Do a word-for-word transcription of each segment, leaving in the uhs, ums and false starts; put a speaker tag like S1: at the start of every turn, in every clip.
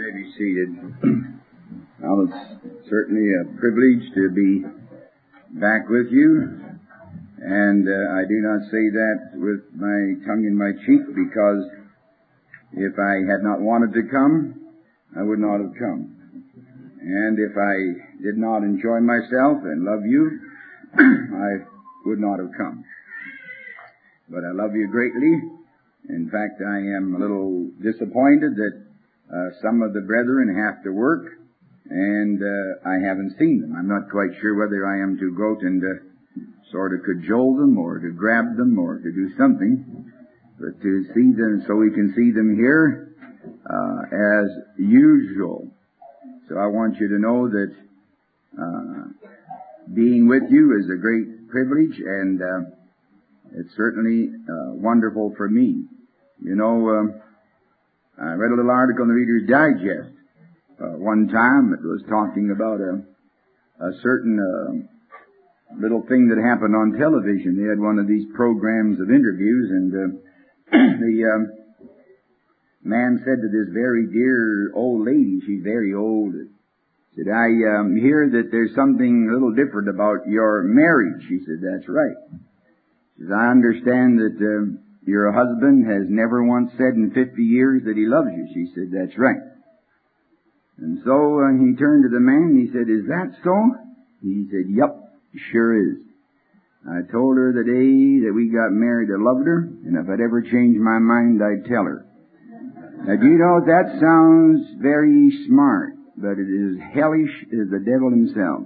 S1: may be seated. Well, it's certainly a privilege to be back with you, and uh, I do not say that with my tongue in my cheek, because if I had not wanted to come, I would not have come. And if I did not enjoy myself and love you, I would not have come. But I love you greatly. In fact, I am a little disappointed that uh, some of the brethren have to work, and uh, I haven't seen them. I'm not quite sure whether I am to go out and uh, sort of cajole them, or to grab them, or to do something. But to see them, so we can see them here uh, as usual. So I want you to know that uh, being with you is a great privilege, and uh, it's certainly uh, wonderful for me. You know, um, I read a little article in the Reader's Digest uh, one time. It was talking about a, a certain uh, little thing that happened on television. They had one of these programs of interviews, and uh, the um, man said to this very dear old lady, she's very old, said, I um, hear that there's something a little different about your marriage. She said, that's right. She says, I understand that uh, your husband has never once said in fifty years that he loves you. She said, that's right. And so uh, he turned to the man and he said, is that so? He said, yep, sure is. I told her the day that we got married I loved her, and if I'd ever change my mind, I'd tell her. Now, do you know, that sounds very smart, but it is hellish as the devil himself.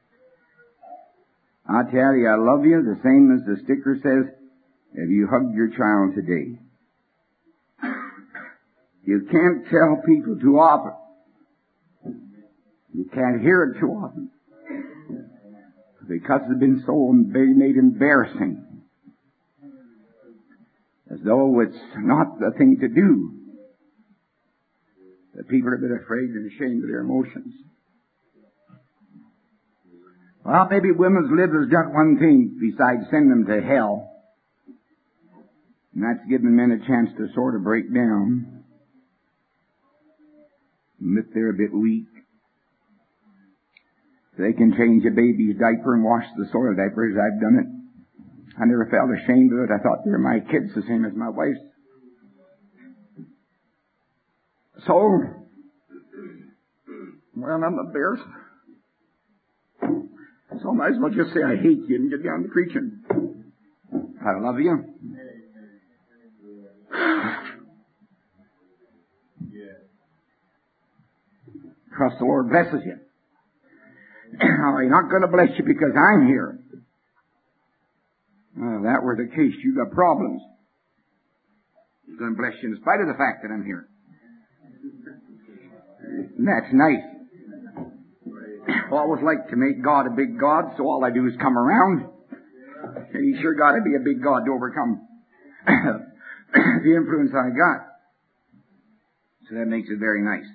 S1: I tell you, I love you, the same as the sticker says, if you hugged your child today. You can't tell people too often. You can't hear it too often. Because it's been so made embarrassing. As though it's not the thing to do. The people are a bit afraid and ashamed of their emotions. Well, maybe women's lib has done one thing besides send them to hell. And that's giving men a chance to sort of break down. And if they're a bit weak, they can change a baby's diaper and wash the soiled diapers. I've done it. I never felt ashamed of it. I thought they're my kids the same as my wife's. So, well, I'm embarrassed. So I might as well just say I hate you and get down to preaching. I love you. Trust the Lord blesses you. Now, He's not going to bless you because I'm here. Well, if that were the case, you got problems. He's going to bless you in spite of the fact that I'm here. And that's nice. I always like to make God a big God, so all I do is come around. And He's sure got to be a big God to overcome the influence I got. So that makes it very nice.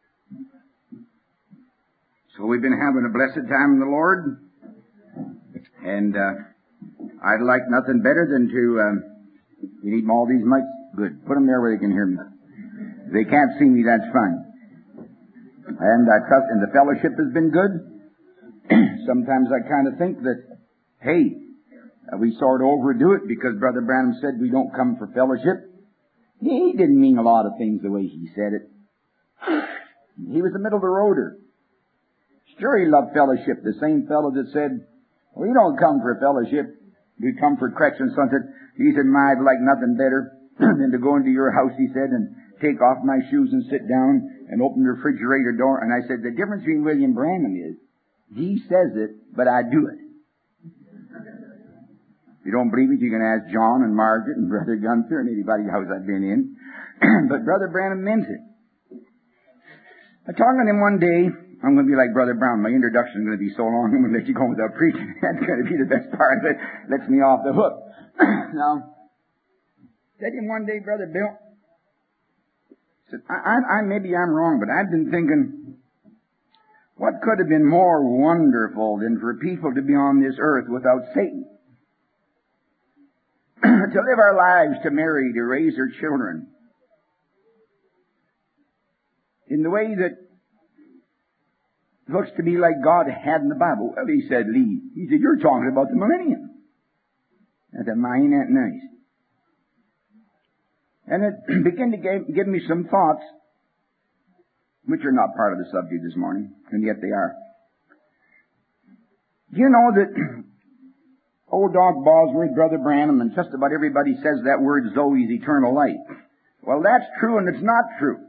S1: So we've been having a blessed time in the Lord. And uh, I'd like nothing better than to... Um, you need all these mics? Good. Put them there where they can hear me. If they can't see me, that's fine. And I trust, and the fellowship has been good. Sometimes I kind of think that, hey, uh, we sort of overdo it because Brother Branham said we don't come for fellowship. He didn't mean a lot of things the way he said it. He was the middle of the roader. Sure, he loved fellowship. The same fellow that said, we don't come for fellowship. We come for correction. Something. He said, my, I'd like nothing better than to go into your house, he said, and take off my shoes and sit down and open the refrigerator door. And I said, the difference between William Branham is, he says it, but I do it. If you don't believe it, you can ask John and Margaret and Brother Gunther and anybody's house I've been in. But Brother Branham meant it. I talked to him one day. I'm going to be like Brother Brown. My introduction is going to be so long, I'm going to let you go without preaching. That's going to be the best part of it. Lets me off the hook. Now, said to him one day, Brother Bill, said, I, I, I, maybe I'm wrong, but I've been thinking, what could have been more wonderful than for people to be on this earth without Satan? To live our lives, to marry, to raise our children. in the way that looks to me like God had in the Bible. Well, he said, Lee, he said, you're talking about the millennium. And that mine ain't nice. And it began to give, give me some thoughts, which are not part of the subject this morning, and yet they are. Do you know that old Doc Bosworth, Brother Branham, and just about everybody says that word Zoe is eternal light? Well, that's true and it's not true.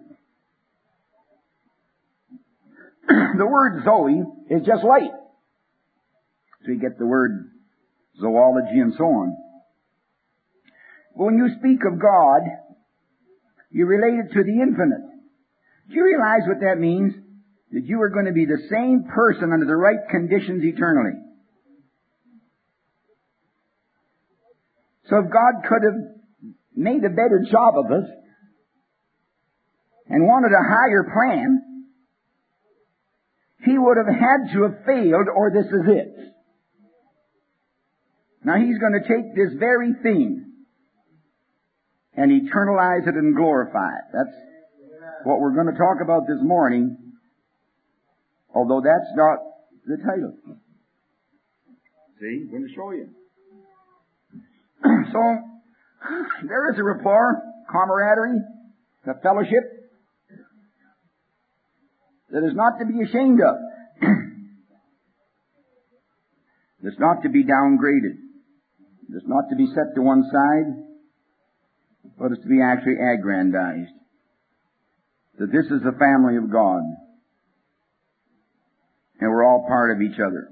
S1: The word Zoe is just light. So you get the word zoology and so on. But when you speak of God, you relate it to the infinite. Do you realize what that means? That you are going to be the same person under the right conditions eternally. So if God could have made a better job of us and wanted a higher plan, He would have had to have failed, or this is it. Now He's going to take this very thing and eternalize it and glorify it. That's what we're going to talk about this morning, although that's not the title. See, I'm going to show you. So, there is a rapport, camaraderie, a fellowship that is not to be ashamed of. It's not to be downgraded. It's not to be set to one side, but it's to be actually aggrandized. That this is the family of God. And we're all part of each other.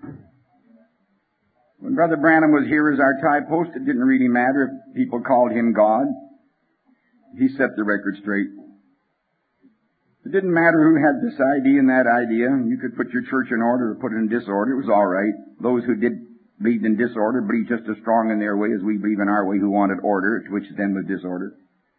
S1: When Brother Branham was here as our tie post, it didn't really matter if people called him God. He set the record straight. It didn't matter who had this idea and that idea. You could put your church in order or put it in disorder. It was all right. Those who did believe in disorder believed just as strong in their way as we believe in our way, who wanted order, which then was disorder.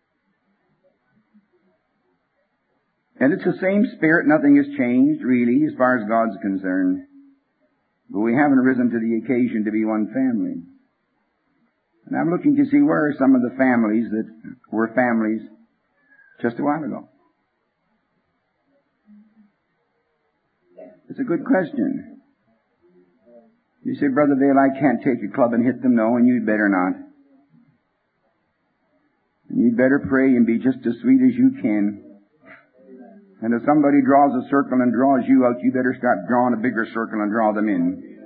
S1: And it's the same spirit. Nothing has changed, really, as far as God's concerned. But we haven't risen to the occasion to be one family. And I'm looking to see where are some of the families that were families just a while ago. It's a good question. You say, Brother Vail, I can't take a club and hit them. No, and you'd better not. And you'd better pray and be just as sweet as you can. And if somebody draws a circle and draws you out, you better start drawing a bigger circle and draw them in.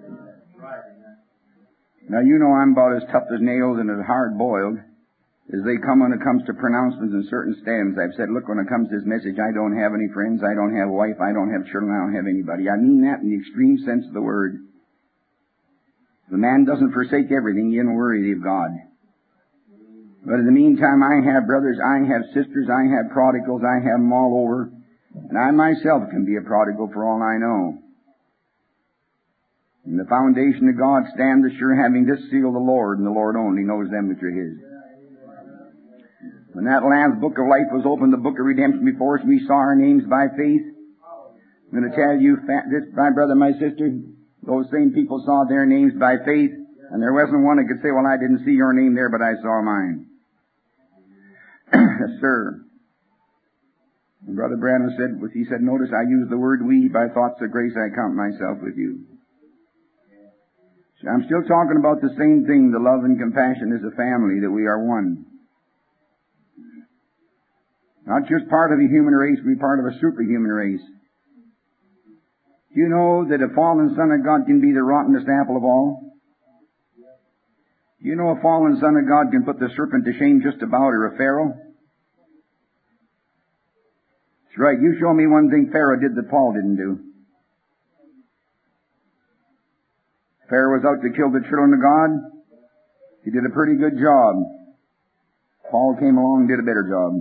S1: Now, you know I'm about as tough as nails and as hard-boiled as they come when it comes to pronouncements in certain stands. I've said, look, when it comes to this message, I don't have any friends, I don't have a wife, I don't have children, I don't have anybody. I mean that in the extreme sense of the word. If a man doesn't forsake everything, he isn't worthy of God. But in the meantime, I have brothers, I have sisters, I have prodigals, I have them all over. And I myself can be a prodigal for all I know. And the foundation of God stands assured, having this seal of the Lord, and the Lord only knows them which are His. When that Lamb's book of life was opened, the book of redemption before us, we saw our names by faith. I'm going to tell you, this, my brother, my sister, those same people saw their names by faith, and there wasn't one that could say, well, I didn't see your name there, but I saw mine. Yes, sir. And Brother Branham said, he said, notice I use the word we, by thoughts of grace I count myself with you. So I'm still talking about the same thing, the love and compassion as a family, that we are one. Not just part of the human race, we're part of a superhuman race. Do you know that a fallen son of God can be the rottenest apple of all? Do you know a fallen son of God can put the serpent to shame just about, or a Pharaoh? That's right. You show me one thing Pharaoh did that Paul didn't do. Pharaoh was out to kill the children of God. He did a pretty good job. Paul came along and did a better job.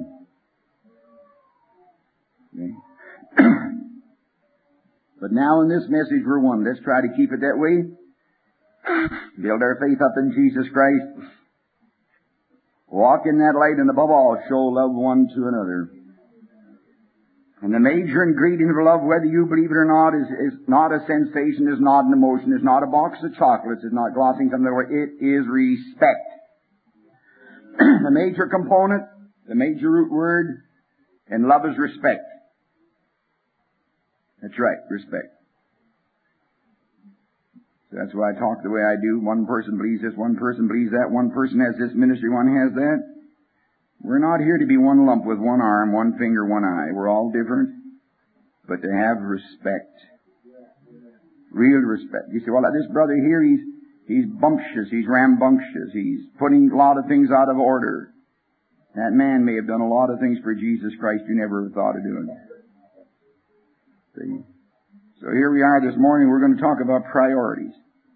S1: Okay. But now in this message we're one. Let's try to keep it that way. Build our faith up in Jesus Christ. Walk in that light, and above all, show love one to another. And the major ingredient of love, whether you believe it or not, is, is not a sensation, is not an emotion, is not a box of chocolates, is not glossing something over. It is respect. The major component, the major root word in love is respect. That's right, respect. So that's why I talk the way I do. One person believes this, one person believes that, one person has this ministry, one has that. We're not here to be one lump with one arm, one finger, one eye. We're all different. But to have respect. Real respect. You say, well, this brother here, he's, he's bumptious, he's rambunctious, he's putting a lot of things out of order. That man may have done a lot of things for Jesus Christ you never thought of doing. See? So here we are this morning, we're going to talk about priorities.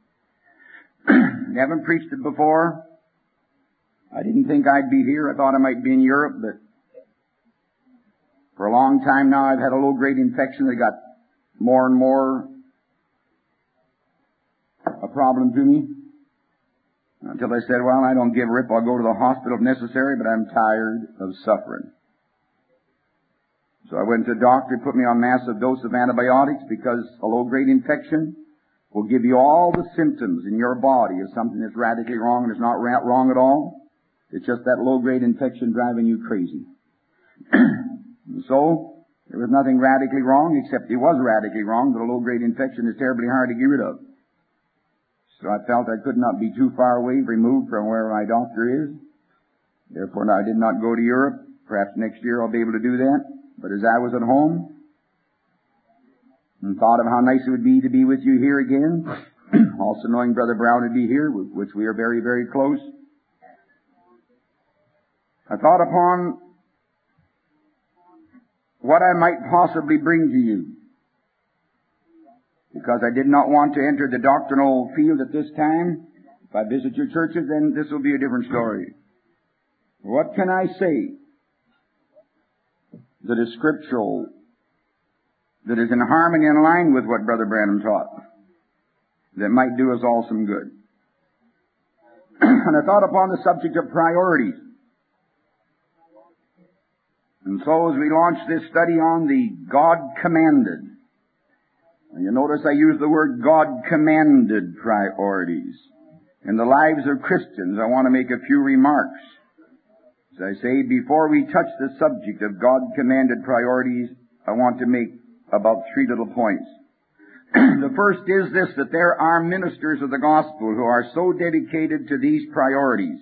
S1: I haven't preached it before. I didn't think I'd be here. I thought I might be in Europe, but for a long time now I've had a low-grade infection that got more and more a problem to me. Until I said, well, I don't give a rip. I'll go to the hospital if necessary, but I'm tired of suffering. So I went to the doctor, put me on a massive dose of antibiotics because a low-grade infection will give you all the symptoms in your body of something that's radically wrong, and it's not wrong at all. It's just that low-grade infection driving you crazy. So, there was nothing radically wrong, except it was radically wrong, that a low-grade infection is terribly hard to get rid of. So I felt I could not be too far away, removed from where my doctor is. Therefore, I did not go to Europe. Perhaps next year I'll be able to do that. But as I was at home, and thought of how nice it would be to be with you here again, also knowing Brother Brown would be here, with which we are very, very close, I thought upon what I might possibly bring to you. Because I did not want to enter the doctrinal field at this time. If I visit your churches, then this will be a different story. What can I say that is scriptural, that is in harmony and in line with what Brother Branham taught, that might do us all some good? And I thought upon the subject of priorities. And so as we launch this study on the God commanded, and you notice I use the word God commanded priorities. In the lives of Christians, I want to make a few remarks. As I say, before we touch the subject of God commanded priorities, I want to make about three little points. The first is this, that there are ministers of the gospel who are so dedicated to these priorities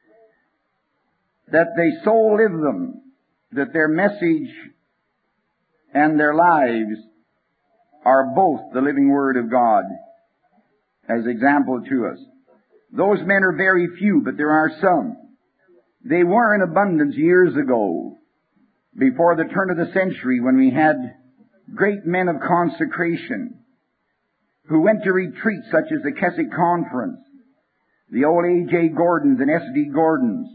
S1: that they so live them, that their message and their lives are both the living Word of God as example to us. Those men are very few, but there are some. They were in abundance years ago, before the turn of the century, when we had great men of consecration who went to retreats such as the Keswick Conference, the old A J Gordons and S D Gordons,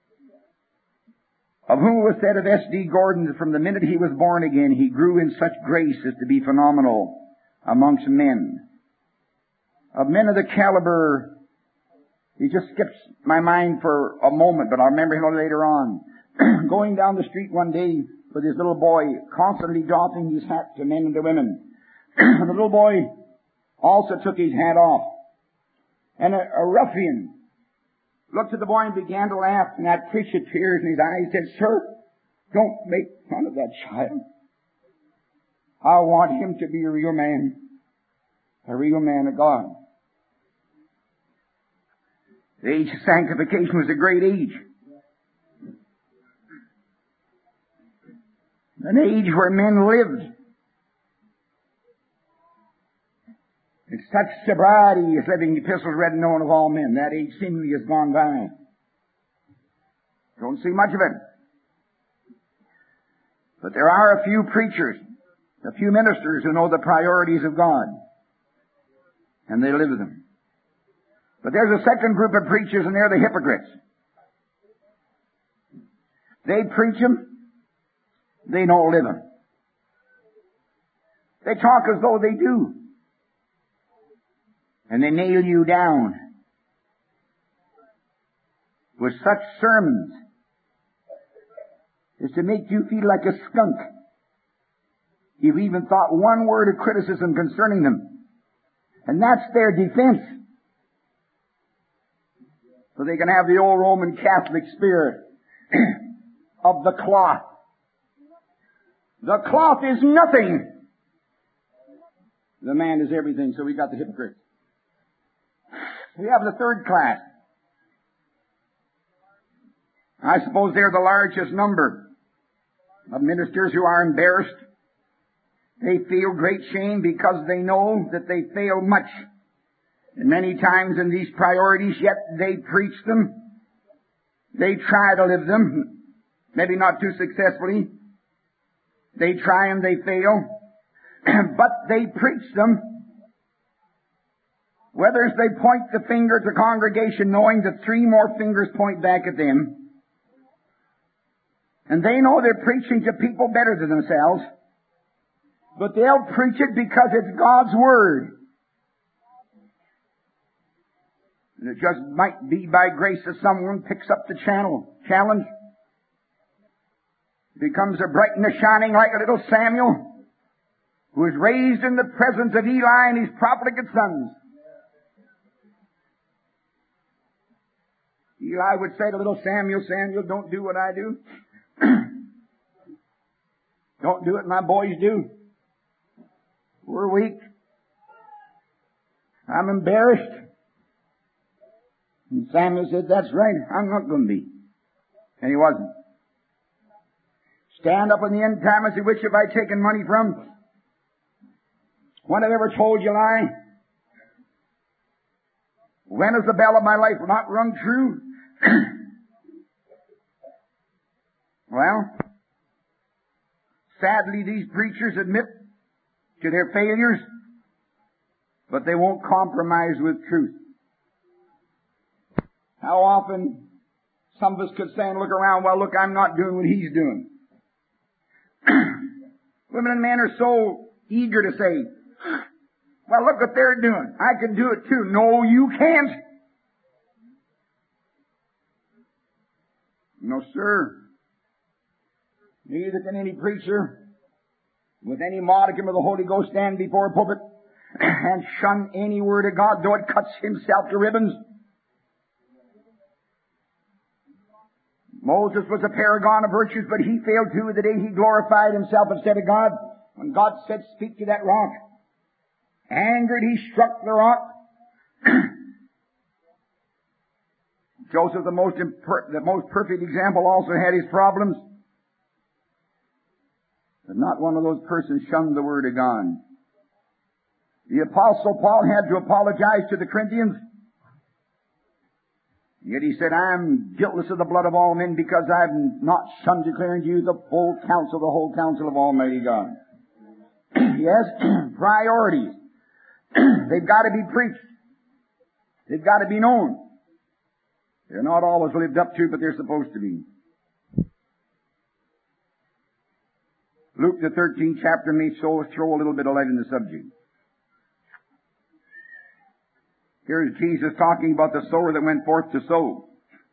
S1: of whom it was said of S D Gordon that from the minute he was born again, he grew in such grace as to be phenomenal amongst men. Of men of the caliber, he just skips my mind for a moment, but I'll remember him later on. Going down the street one day with his little boy, constantly doffing his hat to men and to women. The little boy also took his hat off. And a, a ruffian looked at the boy and began to laugh, and that fish of tears in his eyes said, "Sir, don't make fun of that child. I want him to be a real man, a real man of God." The age of sanctification was a great age. An age where men lived in such sobriety as living epistles read and known of all men. That age seemingly has gone by. Don't see much of it. But there are a few preachers, a few ministers who know the priorities of God, and they live them. But there's a second group of preachers, and they're the hypocrites. They preach them, they don't live them. They talk as though they do, and they nail you down with such sermons as to make you feel like a skunk. You've even thought one word of criticism concerning them, and that's their defense. So they can have the old Roman Catholic spirit of the cloth. The cloth is nothing The man is everything, so we got the hypocrites. We have the third class. I suppose they're the largest number of ministers who are embarrassed. They feel great shame because they know that they fail much. And many times in these priorities, yet they preach them. They try to live them, maybe not too successfully. They try and they fail, but they preach them. Whether they point the finger at the congregation knowing that three more fingers point back at them, and they know they're preaching to people better than themselves, but they'll preach it because it's God's Word. And it just might be by grace that someone picks up the channel, challenge, becomes a bright and a shining like a little Samuel, who was raised in the presence of Eli and his profligate sons. Eli would say to little Samuel, Samuel, don't do what I do. Don't do what my boys do. We're weak. I'm embarrassed. And Samuel said, that's right, I'm not going to be. And he wasn't. Stand up in the end time and say, which have I taken money from? When have I ever told you a lie? When has the bell of my life not rung true? Well, sadly these preachers admit to their failures, but they won't compromise with truth. How often some of us could say and look around, well, look, I'm not doing what he's doing. Women and men are so eager to say, well, look what they're doing. I can do it too. No, you can't. No, sir. Neither can any preacher with any modicum of the Holy Ghost stand before a pulpit and shun any word of God, though it cuts himself to ribbons. Moses was a paragon of virtues, but he failed too the day he glorified himself instead of God. When God said, speak to that rock, angered, he struck the rock. Joseph, the most imper- the most perfect example, also had his problems. But not one of those persons shunned the word of God. The Apostle Paul had to apologize to the Corinthians. Yet he said, I am guiltless of the blood of all men because I have not shunned declaring to you the full counsel, the whole counsel of Almighty God. Yes, priorities. They've got to be preached. They've got to be known. They're not always lived up to, but they're supposed to be. Luke, the thirteenth chapter, may so throw a little bit of light in the subject. Here's Jesus talking about the sower that went forth to sow.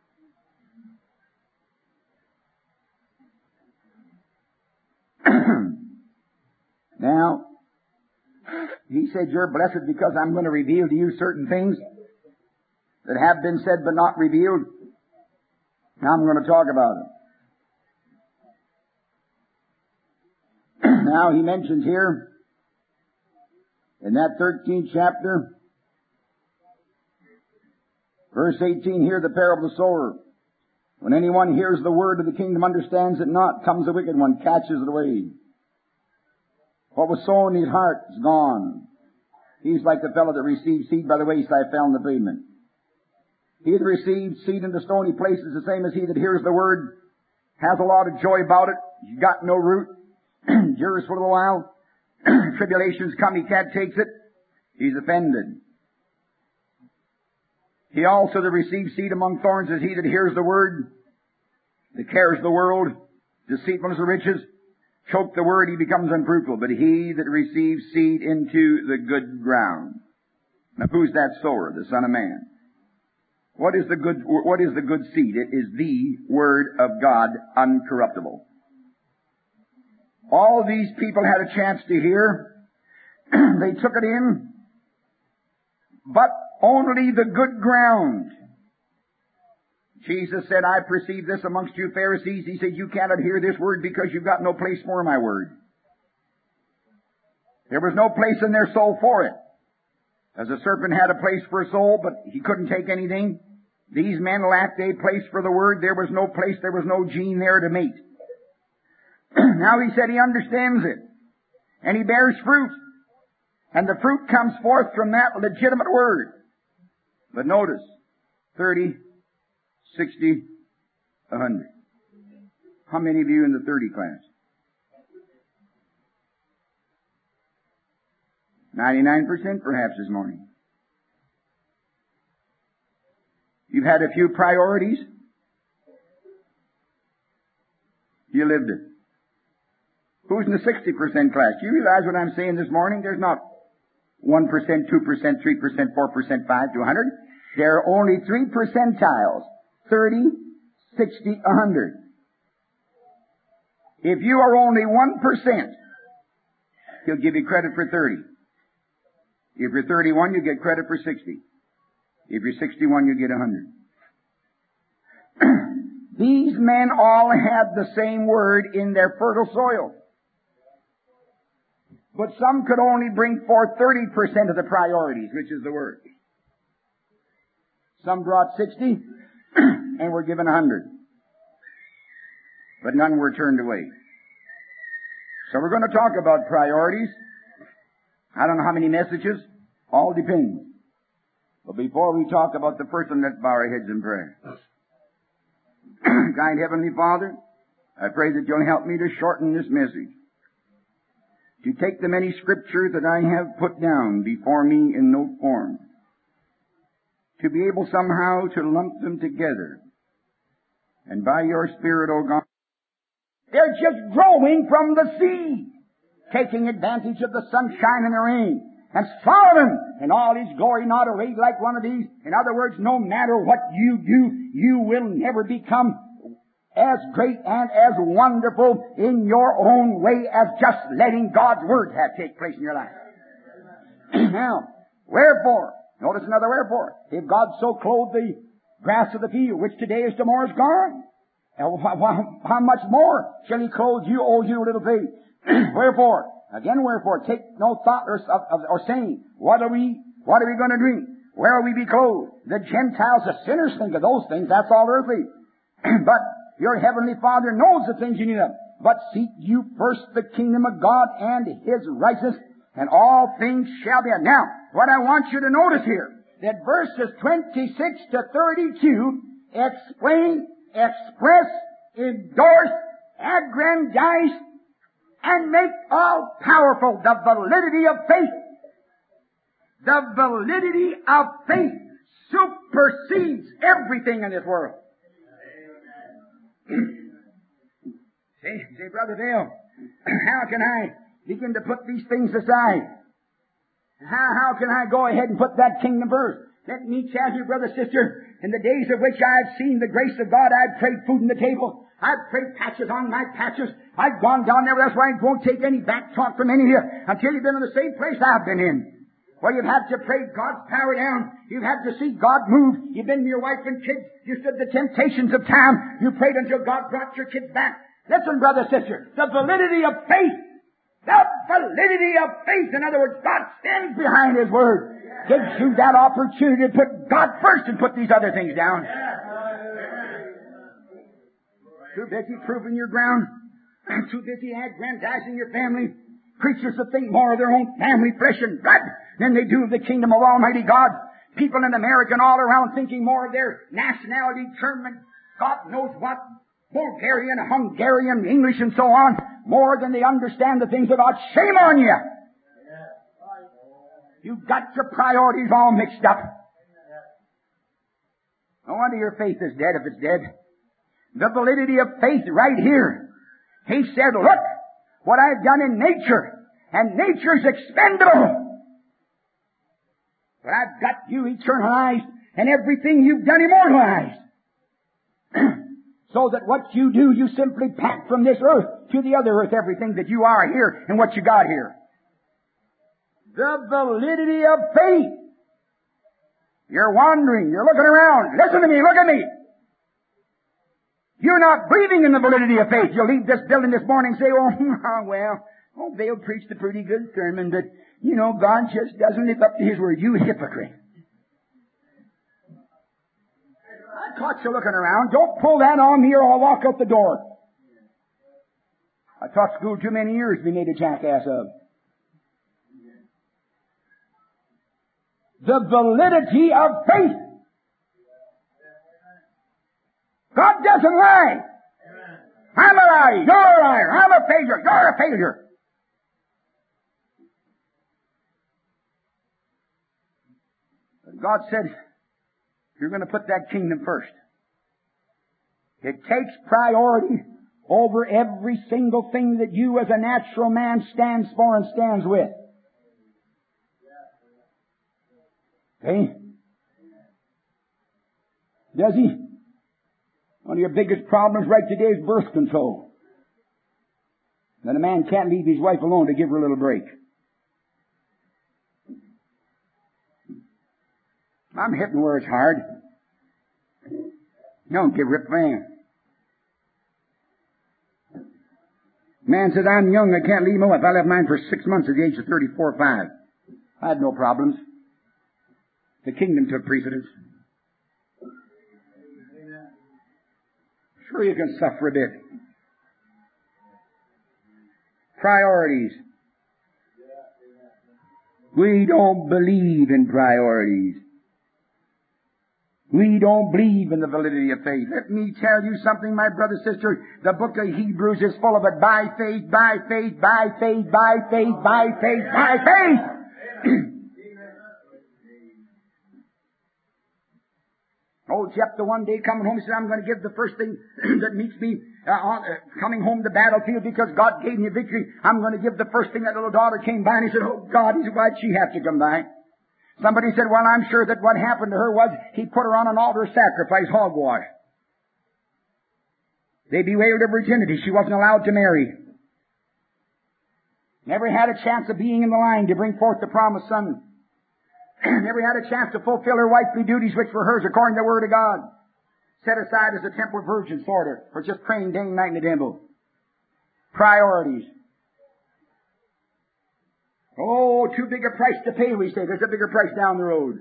S1: Now, he said, you're blessed because I'm going to reveal to you certain things that have been said but not revealed. Now I'm going to talk about it. Now he mentions here, in that thirteenth chapter, verse eighteen, here the parable of the sower. When anyone hears the word of the kingdom, understands it not, comes the wicked one, catches it away. What was sown in his heart is gone. He's like the fellow that received seed by the wayside, fell in the pavement. He that receives seed in the stony place is the same as he that hears the word, has a lot of joy about it, he's got no root, endures for a little while, tribulations come, he can't take it, he's offended. He also that receives seed among thorns is he that hears the word, that cares the world, deceitfulness of riches, choke the word, he becomes unfruitful. But he that receives seed into the good ground. Now who's that sower? The Son of Man. What is the good, what is the good seed? It is the Word of God, uncorruptible. All these people had a chance to hear. They took it in. But only the good ground. Jesus said, I perceive this amongst you Pharisees. He said, you cannot hear this word because you've got no place for my word. There was no place in their soul for it. As a serpent had a place for a soul, but he couldn't take anything, these men lacked a place for the Word. There was no place, there was no gene there to meet. Now he said he understands it. And he bears fruit. And the fruit comes forth from that legitimate Word. But notice, thirty, sixty, a hundred. How many of you in the thirty class? ninety-nine percent perhaps this morning. You've had a few priorities. You lived it. Who's in the sixty percent class? Do you realize what I'm saying this morning? There's not one percent, two percent, three percent, four percent, five to one hundred. There are only three percentiles. thirty, sixty, one hundred. If you are only one percent, he'll give you credit for thirty. If you're thirty-one, you get credit for sixty. If you're sixty-one, you get one hundred. These men all had the same Word in their fertile soil. But some could only bring forth thirty percent of the priorities, which is the Word. Some brought sixty and were given one hundred. But none were turned away. So we're going to talk about priorities. I don't know how many messages. All depends. But before we talk about the first one, let's bow our heads in prayer. Kind Heavenly Father, I pray that you'll help me to shorten this message. To take the many scriptures that I have put down before me in note form. To be able somehow to lump them together. And by your Spirit, O God, they're just growing from the seed, taking advantage of the sunshine and the rain. And Solomon, in all his glory, not arrayed like one of these. In other words, no matter what you do, you will never become as great and as wonderful in your own way as just letting God's Word have take place in your life. Now, wherefore, notice another wherefore. If God so clothed the grass of the field, which today is tomorrow is gone, how much more shall He clothe you, O you little faith? Wherefore, again, wherefore, take no thought or, of, or saying, what are we, what are we going to drink? Where will we be clothed? The Gentiles, the sinners think of those things. That's all earthly. But your heavenly Father knows the things you need of. But seek you first the kingdom of God and His righteousness, and all things shall be added. Now, what I want you to notice here, that verses twenty-six to thirty-two explain, express, endorse, aggrandize, and make all powerful the validity of faith. The validity of faith supersedes everything in this world. say, say, Brother Dale, how can I begin to put these things aside? How, how can I go ahead and put that kingdom first? Let me tell you, brother, sister, in the days of which I've seen the grace of God, I've prayed food on the table. I've prayed patches on my patches. I've gone down there. That's why I won't take any back talk from any of you until you've been in the same place I've been in. Where you've had to pray God's power down. You've had to see God move. You've been with your wife and kids. You stood the temptations of time. You prayed until God brought your kids back. Listen, brother, sister, the validity of faith. The validity of faith. In other words, God stands behind His Word. Gives you that opportunity to put God first and put these other things down. Too busy proving your ground. Too busy aggrandizing your family. Preachers that think more of their own family, flesh and blood than they do of the kingdom of Almighty God. People in America and all around thinking more of their nationality, German, God knows what, Bulgarian, Hungarian, English and so on, more than they understand the things of God. Shame on you! You've got your priorities all mixed up. No wonder your faith is dead if it's dead. The validity of faith right here. He said, look what I've done in nature, and nature's expendable. But I've got you eternalized, and everything you've done immortalized. So that what you do, you simply pack from this earth to the other earth everything that you are here and what you got here. The validity of faith. You're wandering. You're looking around. Listen to me. Look at me. You're not believing in the validity of faith. You'll leave this building this morning and say, oh, well,
S2: Oh, Vail preached a pretty good sermon, but, you know, God just doesn't live up to His word. You hypocrite. I caught you looking around. Don't pull that on me or I'll walk out the door. I taught school too many years to be made a jackass of. The validity of faith. God doesn't lie. I'm a liar. You're a liar. I'm a failure. You're a failure. But God said, you're going to put that kingdom first. It takes priority over every single thing that you as a natural man stands for and stands with. Okay? Does he? One of your biggest problems right today is birth control. That a man can't leave his wife alone to give her a little break. I'm hitting where it's hard. Don't give rip man. Man says, I'm young, I can't leave my wife. I left mine for six months at the age of thirty-four or five. I had no problems. The kingdom took precedence. Sure, you can suffer a bit. Priorities. We don't believe in priorities. We don't believe in the validity of faith. Let me tell you something, my brother, sister. The book of Hebrews is full of it. By faith, by faith, by faith, by faith, by faith, by faith. Old Jephthah one day coming home, he said, I'm going to give the first thing that meets me uh, on, uh, coming home to the battlefield because God gave me a victory. I'm going to give the first thing. That little daughter came by and he said, oh God, he said, why'd she have to come by? Somebody said, well, I'm sure that what happened to her was he put her on an altar of sacrifice, hogwash. They bewailed her virginity. She wasn't allowed to marry. Never had a chance of being in the line to bring forth the promised son. Never had a chance to fulfill her wifely duties, which were hers according to the Word of God. Set aside as a temple virgin, sort of, or just praying day and night in the temple. Priorities. Oh, too big a price to pay, we say. There's a bigger price down the road.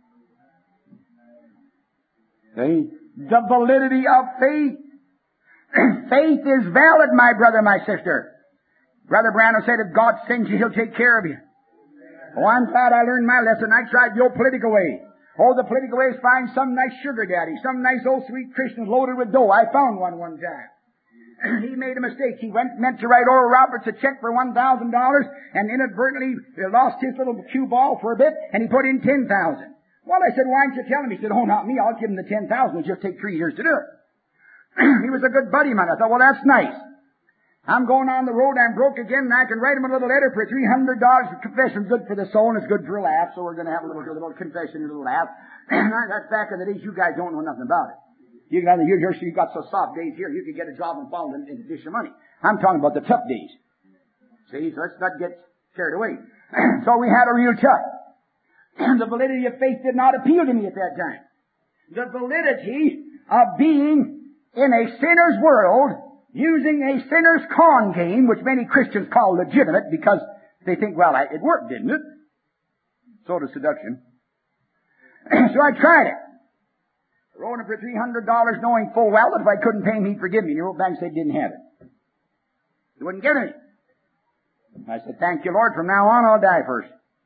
S2: See? The validity of faith. Faith is valid, my brother, my sister. Brother Branham said, if God sends you, He'll take care of you. Oh, I'm glad I learned my lesson. I tried the old political way. Oh, the political way is find some nice sugar daddy, some nice old sweet Christian loaded with dough. I found one one time. He made a mistake. He went, meant to write Oral Roberts a check for one thousand dollars and inadvertently lost his little cue ball for a bit and he put in ten thousand dollars. Well, I said, why didn't you tell him? He said, oh, not me. I'll give him the ten thousand dollars. It'll just take three years to do it. He was a good buddy of mine. I thought, well, that's nice. I'm going on the road. I'm broke again and I can write him a little letter for three hundred dollars. Confession's good for the soul and it's good for a laugh. So we're going to have a little, a little confession and a little laugh. That's back in the days you guys don't know nothing about it. You got, you you got so soft days here, you could get a job and fall in, in addition money. I'm talking about the tough days. See, so let's not get carried away. So we had a real tough. The validity of faith did not appeal to me at that time. The validity of being in a sinner's world, using a sinner's con game, which many Christians call legitimate because they think, well, it worked, didn't it? So does seduction. So I tried it. Wrote him for three hundred dollars knowing full well that if I couldn't pay him, he'd forgive me. And he wrote back and said he didn't have it. He wouldn't give it. I said, thank you, Lord. From now on, I'll die first.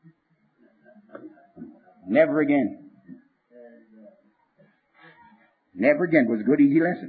S2: Never again. Never again. It was a good, easy lesson.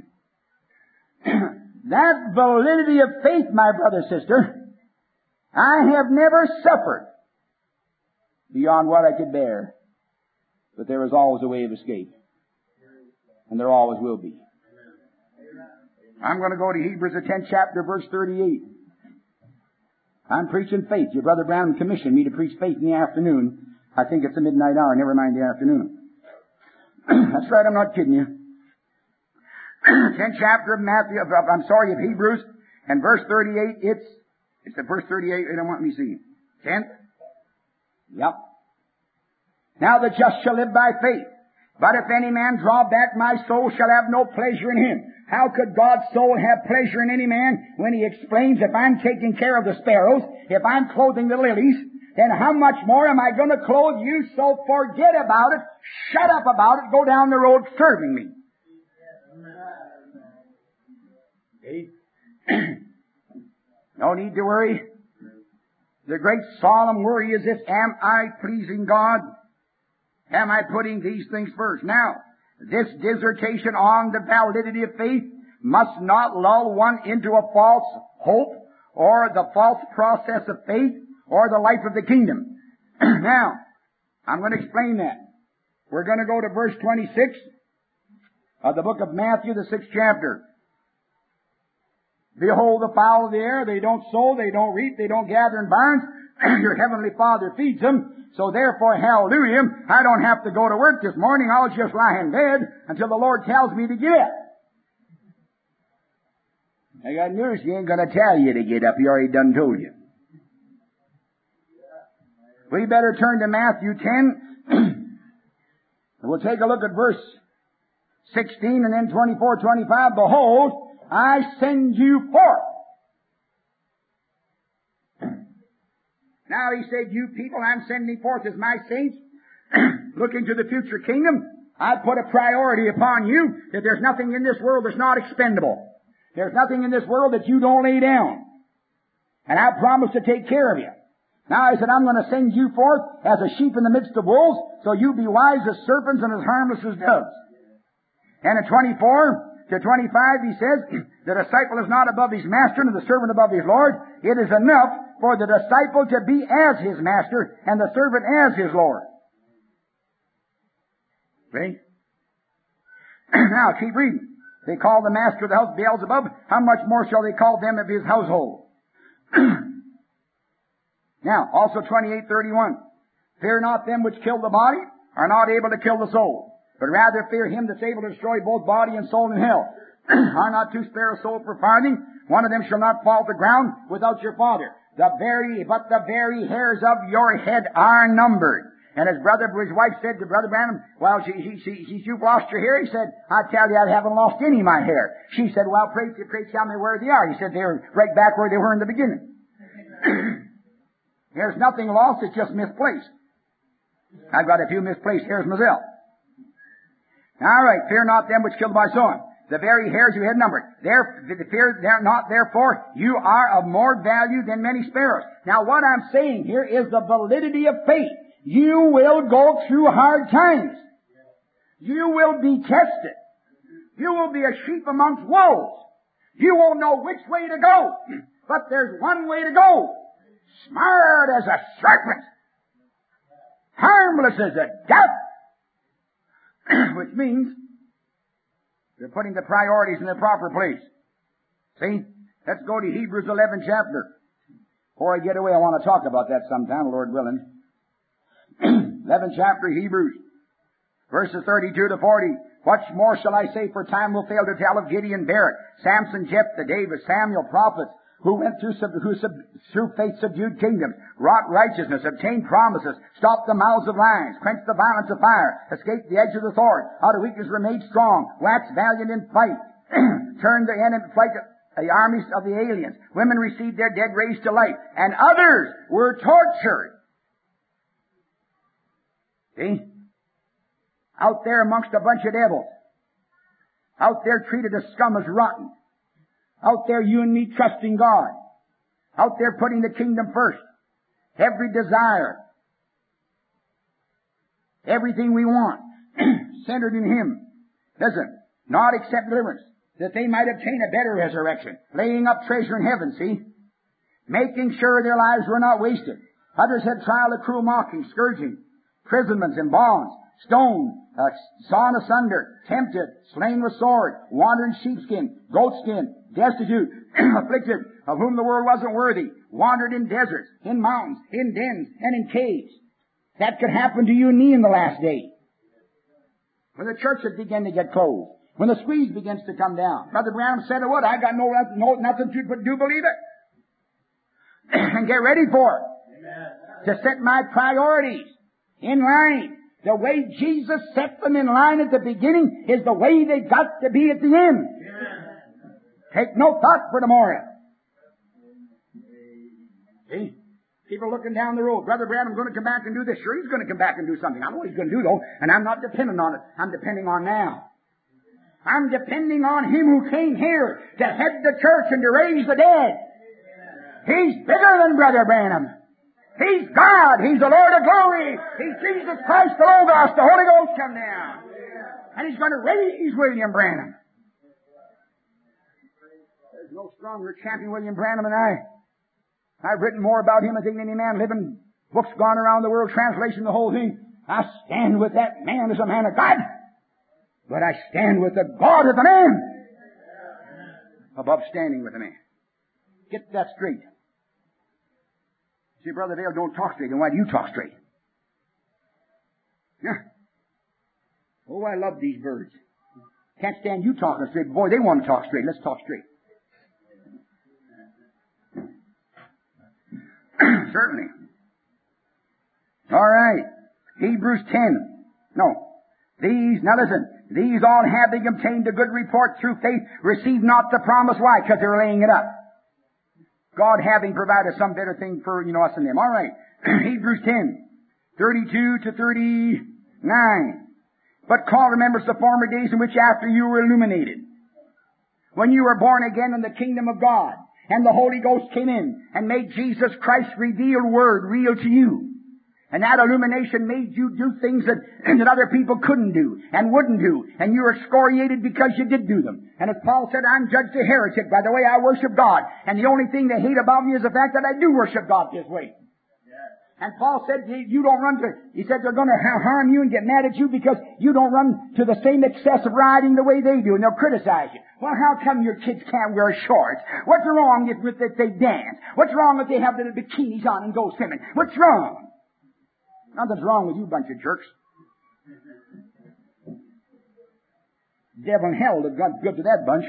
S2: That validity of faith, my brother, sister, I have never suffered beyond what I could bear. But there is always a way of escape. And there always will be. I'm going to go to Hebrews, the tenth chapter, verse thirty-eight. I'm preaching faith. Your brother Brown commissioned me to preach faith in the afternoon. I think it's the midnight hour, never mind the afternoon. That's right, I'm not kidding you. tenth chapter of Matthew, of, I'm sorry, of Hebrews, and verse thirty-eight, it's, it's the verse thirty-eight, I don't want me to see. tenth? Yep. Now the just shall live by faith. But if any man draw back, my soul shall have no pleasure in him. How could God's soul have pleasure in any man when He explains, if I'm taking care of the sparrows, if I'm clothing the lilies, then how much more am I going to clothe you? So forget about it, shut up about it, go down the road serving me. Okay. No need to worry. The great solemn worry is this: am I pleasing God? Am I putting these things first? Now, this dissertation on the validity of faith must not lull one into a false hope or the false process of faith or the life of the kingdom. Now, I'm going to explain that. We're going to go to verse twenty-six of the book of Matthew, the sixth chapter. Behold the fowl of the air, they don't sow, they don't reap, they don't gather in barns. Your heavenly Father feeds them. So therefore, hallelujah, I don't have to go to work this morning. I'll just lie in bed until the Lord tells me to get up. I got news. He ain't going to tell you to get up. He already done told you. We better turn to Matthew ten. And we'll take a look at verse sixteen and then twenty-four, twenty-five. Behold, I send you forth. Now he said, you people I'm sending forth as my saints, looking to the future kingdom. I put a priority upon you that there's nothing in this world that's not expendable. There's nothing in this world that you don't lay down. And I promise to take care of you. Now I said, I'm going to send you forth as a sheep in the midst of wolves, so you be wise as serpents and as harmless as doves. And in twenty-four to twenty-five he says, the disciple is not above his master and the servant above his Lord. It is enough for the disciple to be as his master and the servant as his Lord. See? Now, keep reading. They call the master of the house Beelzebub. How much more shall they call them of his household? Now, also twenty-eight thirty-one. Fear not them which kill the body, are not able to kill the soul, but rather fear him that's able to destroy both body and soul in hell. Are not two sparrows sold for farthing? One of them shall not fall to the ground without your Father. The very, but the very hairs of your head are numbered. And his brother, his wife said to Brother Branham, well, she, she, she, she, you've lost your hair. He said, I tell you, I haven't lost any of my hair. She said, well, pray, pray tell me where they are. He said, they're right back where they were in the beginning. There's nothing lost, it's just misplaced. I've got a few misplaced hairs myself. All right, fear not them which kill by sowing. The very hairs you had numbered. There, fear not, therefore, you are of more value than many sparrows. Now, what I'm saying here is the validity of faith. You will go through hard times. You will be tested. You will be a sheep amongst wolves. You won't know which way to go. But there's one way to go. Smart as a serpent. Harmless as a dove. Which means you're putting the priorities in the proper place. See? Let's go to Hebrews eleven chapter. Before I get away, I want to talk about that sometime, Lord willing. eleventh chapter, Hebrews. Verses thirty-two to forty. What more shall I say, for time will fail to tell of Gideon, Barak, Samson, Jephthah, David, Samuel, prophets, who went through, sub, who sub, through faith subdued kingdoms, wrought righteousness, obtained promises, stopped the mouths of lions, quenched the violence of fire, escaped the edge of the sword, out of weakness were made strong, waxed valiant in fight, turned the enemy flight, the armies of the aliens. Women received their dead raised to life, and others were tortured. See? Out there amongst a bunch of devils. Out there treated as scum as rotten. Out there you and me trusting God. Out there putting the kingdom first. Every desire. Everything we want. Centered in Him. Listen, not except deliverance, that they might obtain a better resurrection. Laying up treasure in heaven, see? Making sure their lives were not wasted. Others had trial of cruel mocking, scourging, imprisonments and bonds, stoned, uh, sawn asunder, tempted, slain with sword, wandering sheepskin, goatskin, destitute, afflicted, of whom the world wasn't worthy, wandered in deserts, in mountains, in dens, and in caves. That could happen to you and me in the last day. When the church had begun to get closed, when the squeeze begins to come down. Brother Branham said it would. I got no, no nothing to but do believe it. And get ready for it. Amen. To set my priorities in line. The way Jesus set them in line at the beginning is the way they got to be at the end. Take no thought for tomorrow. See? People looking down the road. Brother Branham's going to come back and do this. Sure, he's going to come back and do something. I know what he's going to do, though, and I'm not dependent on it. I'm depending on now. I'm depending on Him who came here to head the church and to raise the dead. He's bigger than Brother Branham. He's God. He's the Lord of glory. He's Jesus Christ, the Logos. The Holy Ghost come down. And He's going to raise William Branham. There's no stronger champion William Branham than I. I've written more about him than any man living. Books gone around the world, translation, the whole thing. I stand with that man as a man of God. But I stand with the God of the man above standing with the man. Get that straight. See, Brother Dale, don't talk straight. Then why do you talk straight? Yeah. Oh, I love these birds. Can't stand you talking straight. Boy, they want to talk straight. Let's talk straight. Certainly. All right. Hebrews ten. No. These, now listen, these all having obtained a good report through faith, receive not the promise. Why? Because they're laying it up. God having provided some better thing for, you know, us and them. All right. Hebrews ten, thirty-two to thirty-nine. But call remembrance the former days in which after you were illuminated, when you were born again in the kingdom of God, and the Holy Ghost came in and made Jesus Christ's revealed Word real to you. And that illumination made you do things that, that other people couldn't do and wouldn't do. And you were excoriated because you did do them. And as Paul said, I'm judged a heretic by the way I worship God. And the only thing they hate about me is the fact that I do worship God this way. And Paul said, you don't run to, he said they're going to harm you and get mad at you because you don't run to the same excessive riding the way they do, and they'll criticize you. Well, how come your kids can't wear shorts? What's wrong if, if they dance? What's wrong if they have little bikinis on and go swimming? What's wrong? Nothing's wrong with you bunch of jerks. Devil in hell did God good to that bunch.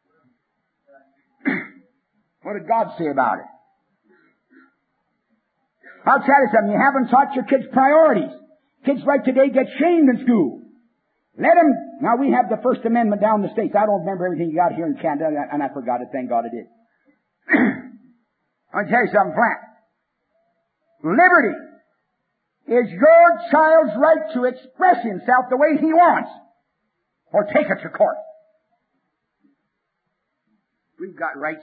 S2: What did God say about it? I'll tell you something. You haven't taught your kids priorities. Kids like today get shamed in school. Let them. Now, we have the First Amendment down in the States. I don't remember everything you got here in Canada, and I forgot it. Thank God I did. I'll tell you something flat. Liberty is your child's right to express himself the way he wants, or take it to court. We've got rights.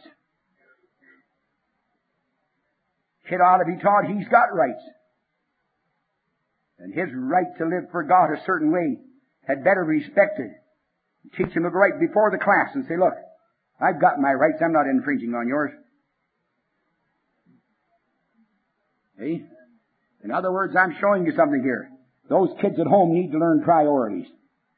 S2: Kid ought to be taught he's got rights. And his right to live for God a certain way had better be respected. Teach him to go right before the class and say, look, I've got my rights. I'm not infringing on yours. See? In other words, I'm showing you something here. Those kids at home need to learn priorities.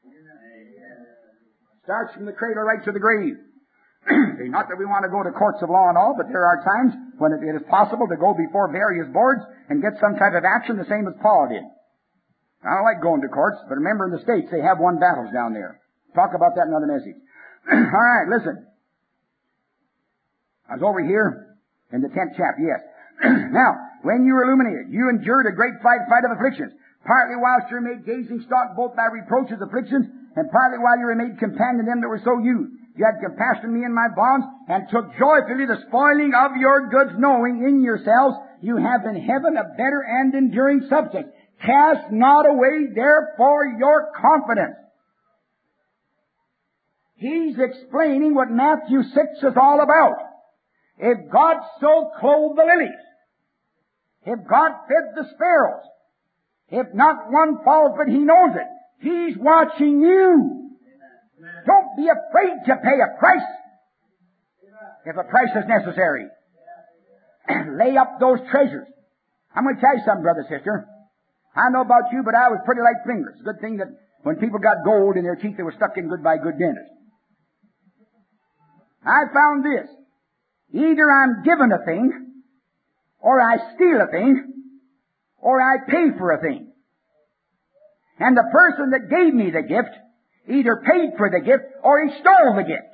S2: Starts from the cradle right to the grave. Not that we want to go to courts of law and all, but there are times when it is possible to go before various boards and get some type of action the same as Paul did. I don't like going to courts, but remember in the States they have won battles down there. Talk about that in another message. All right, listen. I was over here in the tenth chapter, yes. Now, when you were illuminated, you endured a great fight, fight of afflictions, partly whilst you were made gazing stock both by reproaches, afflictions, and partly while you were made companion to them that were so used. You had compassion on me in my bonds, and took joyfully the spoiling of your goods, knowing in yourselves you have in heaven a better and enduring substance. Cast not away, therefore, your confidence. He's explaining what Matthew six is all about. If God so clothed the lilies, if God fed the sparrows, if not one falls, but He knows it, He's watching you. Don't be afraid to pay a price, if a price is necessary. Lay up those treasures. I'm going to tell you something, brother, sister. I don't know about you, but I was pretty light fingers. Good thing that when people got gold in their teeth, they were stuck in good by good dentists. I found this. Either I'm given a thing, or I steal a thing, or I pay for a thing. And the person that gave me the gift either paid for the gift or he stole the gift.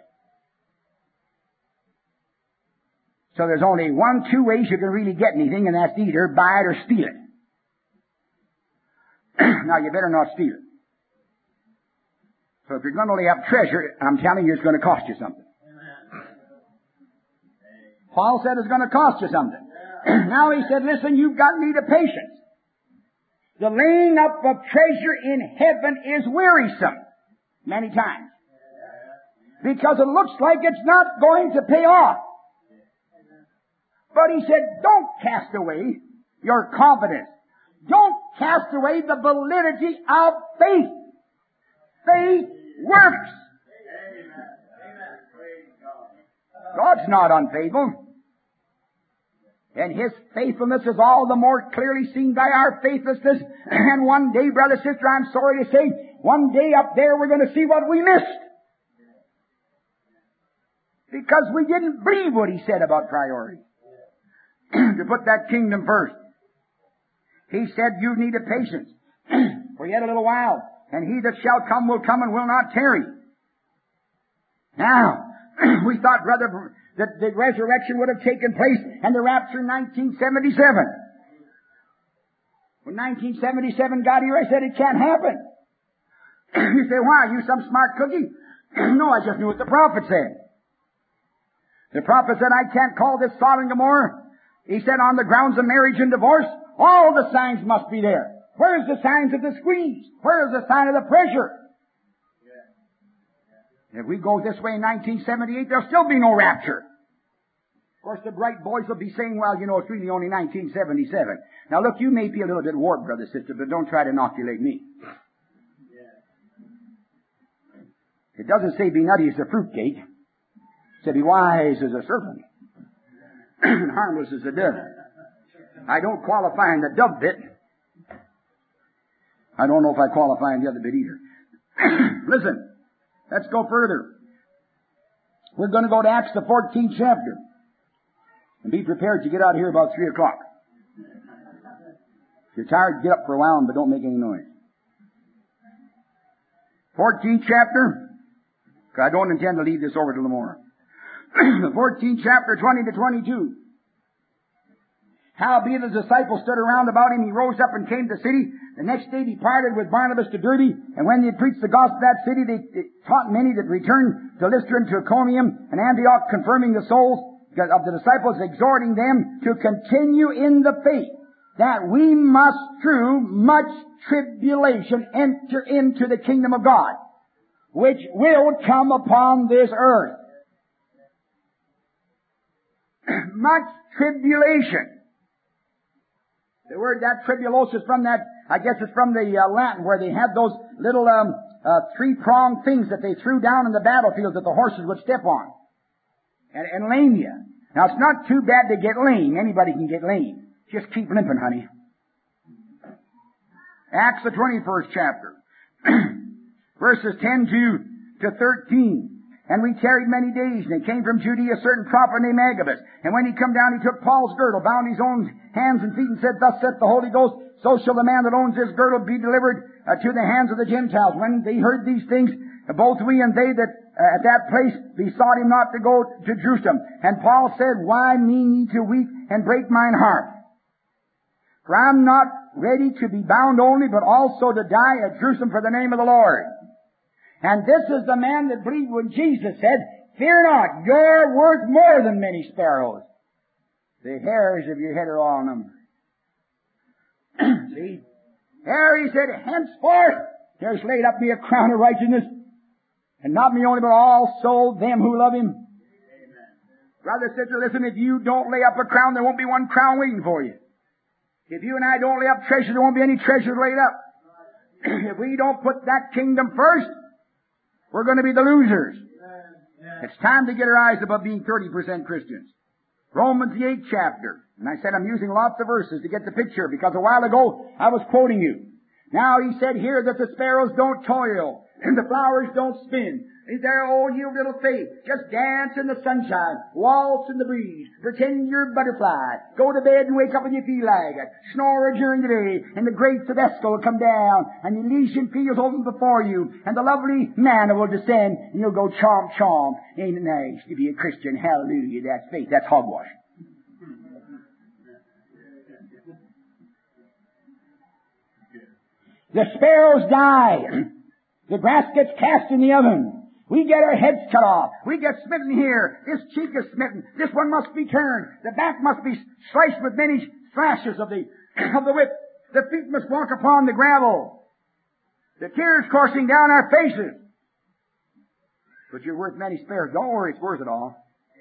S2: So there's only one, two ways you can really get anything, and that's either buy it or steal it. Now, you better not steal it. So if you're going to lay up treasure, I'm telling you, it's going to cost you something. Paul said it's going to cost you something. Now he said, listen, you've got need of patience. The laying up of treasure in heaven is wearisome many times. Because it looks like it's not going to pay off. But he said, don't cast away your confidence. Don't cast away the validity of faith. Faith works. God's not unfaithful. And His faithfulness is all the more clearly seen by our faithlessness. And one day, brother, sister, I'm sorry to say, one day up there we're going to see what we missed. Because we didn't believe what He said about priority. To put that kingdom first. He said, you need a patience. For yet a little while. And He that shall come will come and will not tarry. Now, we thought, brother, that the resurrection would have taken place and the rapture in nineteen seventy-seven. When nineteen seventy-seven got here, I said it can't happen. You say, why? Are you some smart cookie? No, I just knew what the prophet said. The prophet said, I can't call this Sodom and Gomorrah. He said, on the grounds of marriage and divorce, all the signs must be there. Where's the signs of the squeeze? Where's the sign of the pressure? If we go this way in nineteen seventy-eight, there'll still be no rapture. Of course, the bright boys will be saying, well, you know, it's really only nineteen seventy-seven. Now, look, you may be a little bit warped, brother, sister, but don't try to inoculate me. It doesn't say be nutty as a fruitcake. It said be wise as a serpent. And harmless as a dove. I don't qualify in the dove bit. I don't know if I qualify in the other bit either. Listen. Let's go further. We're going to go to Acts the fourteenth chapter. And be prepared to get out of here about three o'clock. If you're tired, get up for a while, but don't make any noise. fourteenth chapter. I don't intend to leave this over till tomorrow. The fourteenth chapter, twenty to twenty-two. Howbeit the disciples stood around about him, he rose up and came to the city. The next day departed with Barnabas to Derbe, and when they had preached the gospel of that city, they, they taught many that returned to Lystra and to Iconium and Antioch, confirming the souls of the disciples, exhorting them to continue in the faith, that we must through much tribulation enter into the kingdom of God, which will come upon this earth. Much tribulation. The word that tribulosis from that, I guess it's from the uh, Latin, where they had those little um, uh, three-pronged things that they threw down in the battlefield that the horses would step on. And, and lame you. Now, it's not too bad to get lame. Anybody can get lame. Just keep limping, honey. Acts the twenty-first chapter. Verses ten to thirteen. And we tarried many days, and they came from Judea a certain prophet named Agabus. And when he come down, he took Paul's girdle, bound his own hands and feet, and said, Thus saith the Holy Ghost, so shall the man that owns this girdle be delivered uh, to the hands of the Gentiles. When they heard these things, uh, both we and they that uh, at that place besought him not to go to Jerusalem. And Paul said, Why mean ye to weep and break mine heart? For I am not ready to be bound only, but also to die at Jerusalem for the name of the Lord. And this is the man that believed when Jesus said, Fear not, you're worth more than many sparrows. The hairs of your head are all numbered. See? There he said, Henceforth there's laid up me a crown of righteousness, and not me only, but also them who love him. Amen. Brother, sister, listen, if you don't lay up a crown, there won't be one crown waiting for you. If you and I don't lay up treasure, there won't be any treasure laid up. If we don't put that kingdom first, we're going to be the losers. It's time to get our eyes above being thirty percent Christians. Romans the eighth chapter. And I said I'm using lots of verses to get the picture, because a while ago I was quoting you. Now he said here that the sparrows don't toil and the flowers don't spin. Is there, oh, you little faith, just dance in the sunshine, waltz in the breeze, pretend you're a butterfly, go to bed and wake up when you feel like it, snore during the day, and the great Tabasco will come down, and the Elysian fields open before you, and the lovely manna will descend, and you'll go chomp chomp. Ain't it nice to be a Christian? Hallelujah, that's faith, that's hogwash. The sparrows die. The grass gets cast in the oven. We get our heads cut off. We get smitten here. This cheek is smitten. This one must be turned. The back must be sliced with many slashes of the, of the whip. The feet must walk upon the gravel. The tears coursing down our faces. But you're worth many sparrows. Don't worry, it's worth it all.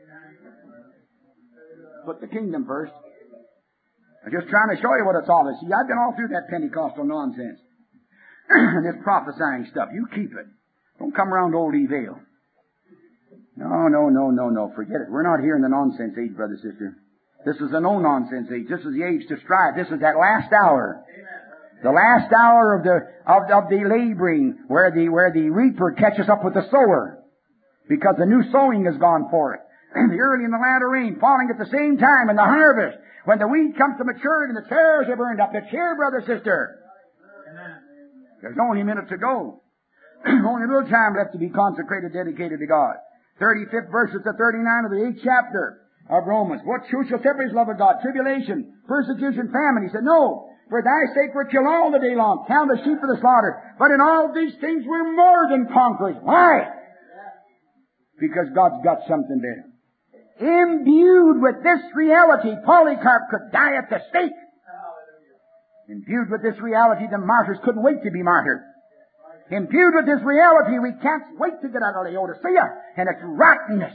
S2: Put the kingdom first. I'm just trying to show you what it's all about. See, I've been all through that Pentecostal nonsense. And this prophesying stuff. You keep it. Don't come around old Evale. No, no, no, no, no. Forget it. We're not here in the nonsense age, brother, sister. This is the no-nonsense age. This is the age to strive. This is that last hour. The last hour of the, of, of the laboring, where the, where the reaper catches up with the sower. Because the new sowing has gone forth. The early and the latter rain falling at the same time in the harvest. When the wheat comes to maturity and the tares are burned up. It's here, brother, sister. There's only a minute to go. Only a little time left to be consecrated, dedicated to God. thirty-fifth verses to thirty-nine of the eighth chapter of Romans. What who shall separate his love of God? Tribulation, persecution, famine. He said, no, for thy sake we're killed all the day long. Count the sheep for the slaughter. But in all these things we're more than conquerors. Why? Because God's got something there. Imbued with this reality, Polycarp could die at the stake. Imbued with this reality, the martyrs couldn't wait to be martyred. Imbued with this reality, we can't wait to get out of Laodicea and its rottenness.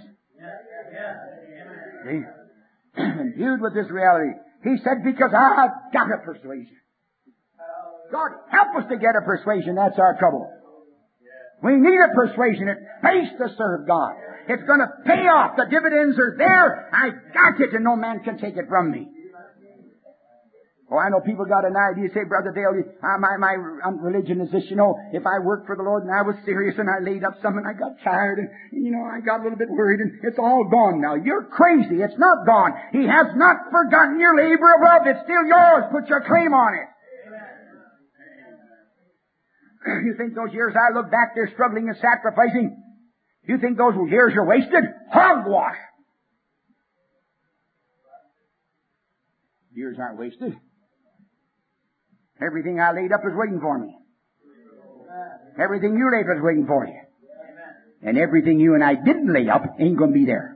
S2: See? Imbued with this reality. He said, because I've got a persuasion. God, help us to get a persuasion. That's our trouble. We need a persuasion. It pays to serve God. It's going to pay off. The dividends are there. I've got it, and no man can take it from me. Oh, I know people got an idea. Say, Brother Dale, uh, my, my um, religion is this, you know, if I worked for the Lord and I was serious and I laid up some and I got tired and, you know, I got a little bit worried and it's all gone now. You're crazy. It's not gone. He has not forgotten your labor of love. It's still yours. Put your claim on it. Amen. You think those years I look back there struggling and sacrificing, you think those years are wasted? Hogwash! Years aren't wasted. Everything I laid up is waiting for me. Everything you laid up is waiting for you. And everything you and I didn't lay up ain't going to be there.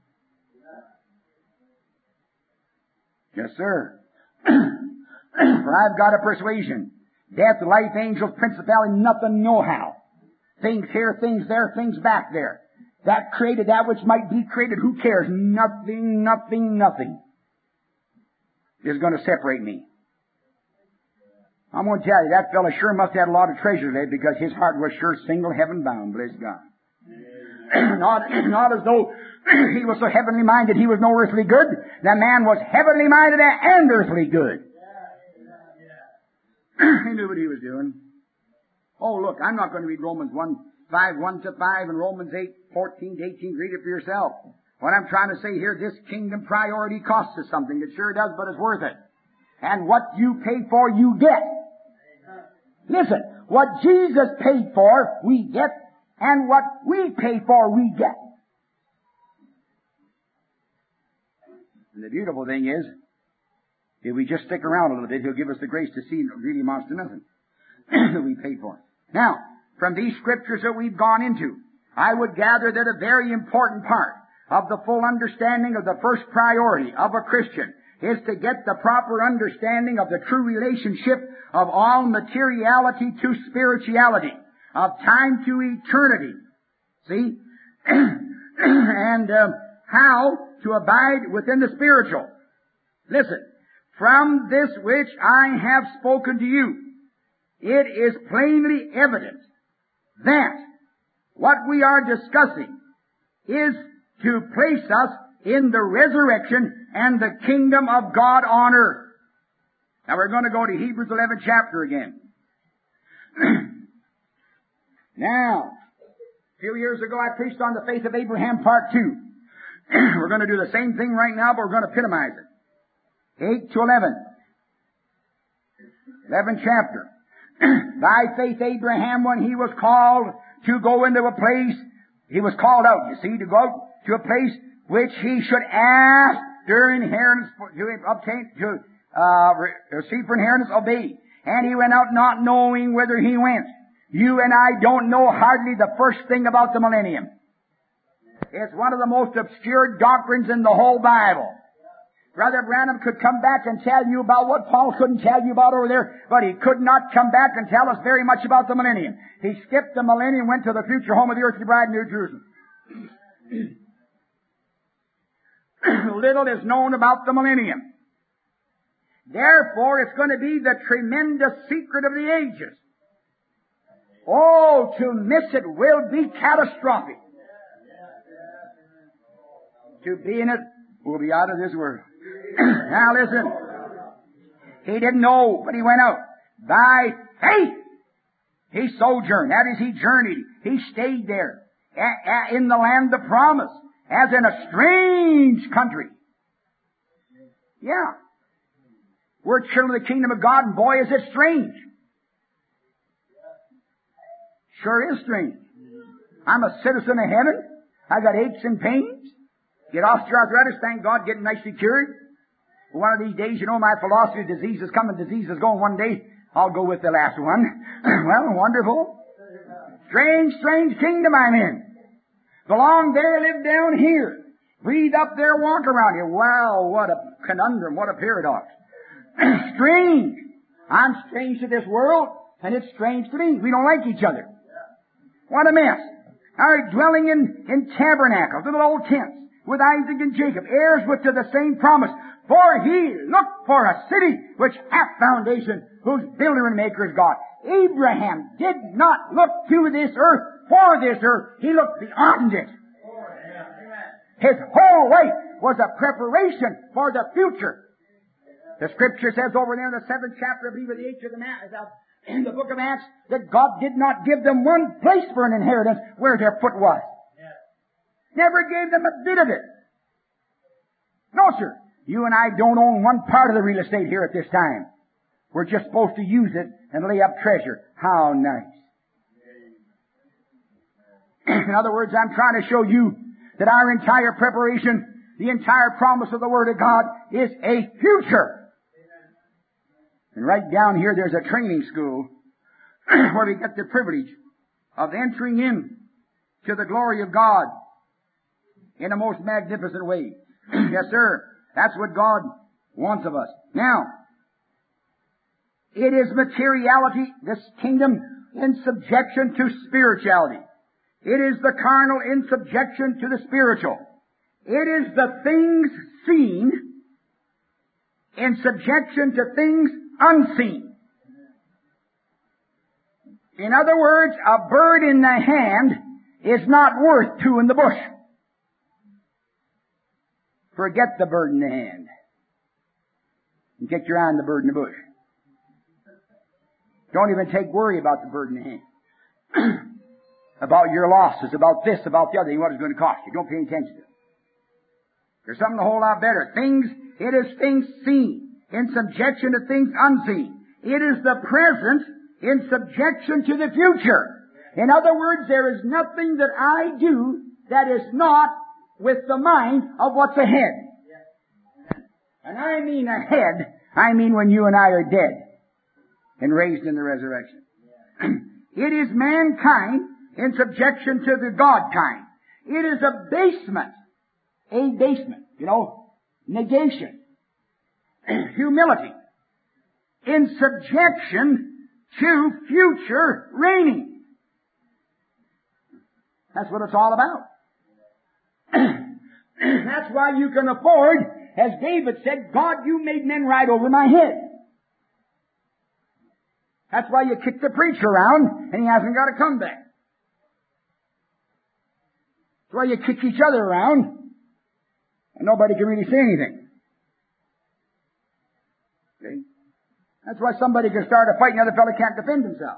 S2: Yes, sir. For I've got a persuasion. Death, life, angels, principality, nothing, no how. Things here, things there, things back there. That created that which might be created. Who cares? Nothing, nothing, nothing is going to separate me. I'm going to tell you, that fellow sure must have had a lot of treasure there because his heart was sure single heaven bound, bless God. not, not as though he was so heavenly minded he was no earthly good. The man was heavenly minded and earthly good. He knew what he was doing. Oh, look, I'm not going to read Romans one, five, one to five and Romans eight, fourteen to eighteen. Read it for yourself. What I'm trying to say here, this kingdom priority costs us something. It sure does, but it's worth it. And what you pay for, you get. Listen, what Jesus paid for, we get, and what we pay for, we get. And the beautiful thing is, if we just stick around a little bit, He'll give us the grace to see it really amounts to nothing that we paid for. Now, from these scriptures that we've gone into, I would gather that a very important part of the full understanding of the first priority of a Christian is to get the proper understanding of the true relationship of all materiality to spirituality, of time to eternity. See? and uh, how to abide within the spiritual. Listen, from this which I have spoken to you, it is plainly evident that what we are discussing is to place us in the resurrection and the kingdom of God on earth. Now we're going to go to Hebrews eleventh chapter again. Now, a few years ago I preached on the faith of Abraham part two. We're going to do the same thing right now, but we're going to epitomize it. eight to eleven. eleventh chapter. By faith Abraham, when he was called to go into a place, he was called out, you see, to go to a place which he should ask their inheritance, to obtain, to uh, receive for inheritance, obey. And He went out not knowing whither He went. You and I don't know hardly the first thing about the millennium. It's one of the most obscure doctrines in the whole Bible. Brother Branham could come back and tell you about what Paul couldn't tell you about over there, but he could not come back and tell us very much about the millennium. He skipped the millennium, went to the future home of the earthly bride, New Jerusalem. Little is known about the millennium. Therefore, it's going to be the tremendous secret of the ages. Oh, to miss it will be catastrophic. To be in it will be out of this world. Now listen. He didn't know, but he went out. By faith, he sojourned. That is, he journeyed. He stayed there a- a- in the land of promise, as in a strange country. Yeah. We're children of the kingdom of God, and boy, is it strange. Sure is strange. I'm a citizen of heaven. I got aches and pains. Get osteoarthritis, thank God, getting nicely cured. One of these days, you know, my philosophy of disease is coming, disease is going. One day, I'll go with the last one. Well, wonderful. Strange, strange kingdom I'm in. Belong there, live down here. Breathe up there, walk around here. Wow, what a conundrum, what a paradox. Strange. I'm strange to this world, and it's strange to me. We don't like each other. What a mess. Our dwelling in, in tabernacles, little old tents, with Isaac and Jacob, heirs with to the same promise. For he looked for a city which hath foundation, whose builder and maker is God. Abraham did not look to this earth for this earth. He looked beyond it. His whole life was a preparation for the future. The Scripture says over there in the seventh chapter, I believe, of the eighth of the Acts, in the book of Acts, that God did not give them one place for an inheritance where their foot was. Never gave them a bit of it. No, sir. You and I don't own one part of the real estate here at this time. We're just supposed to use it and lay up treasure. How nice. In other words, I'm trying to show you that our entire preparation, the entire promise of the Word of God, is a future. And right down here, there's a training school where we get the privilege of entering in to the glory of God in a most magnificent way. Yes, sir. That's what God wants of us. Now, it is materiality, this kingdom, in subjection to spirituality. It is the carnal in subjection to the spiritual. It is the things seen in subjection to things unseen. In other words, a bird in the hand is not worth two in the bush. Forget the bird in the hand. And get your eye on the bird in the bush. Don't even take worry about the bird in the hand. About your losses, about this, about the other, what it's going to cost you. Don't pay attention to it. There's something a whole lot better. Things, it is things seen in subjection to things unseen. It is the present in subjection to the future. In other words, there is nothing that I do that is not with the mind of what's ahead. And I mean ahead, I mean when you and I are dead and raised in the resurrection. It is mankind in subjection to the God kind. It is abasement. Abasement, you know, negation, humility, in subjection to future reigning. That's what it's all about. That's why you can afford, as David said, God, you made men ride over my head. That's why you kick the preacher around and he hasn't got a comeback. That's why you kick each other around and nobody can really say anything. See? That's why somebody can start a fight and the other fellow can't defend himself.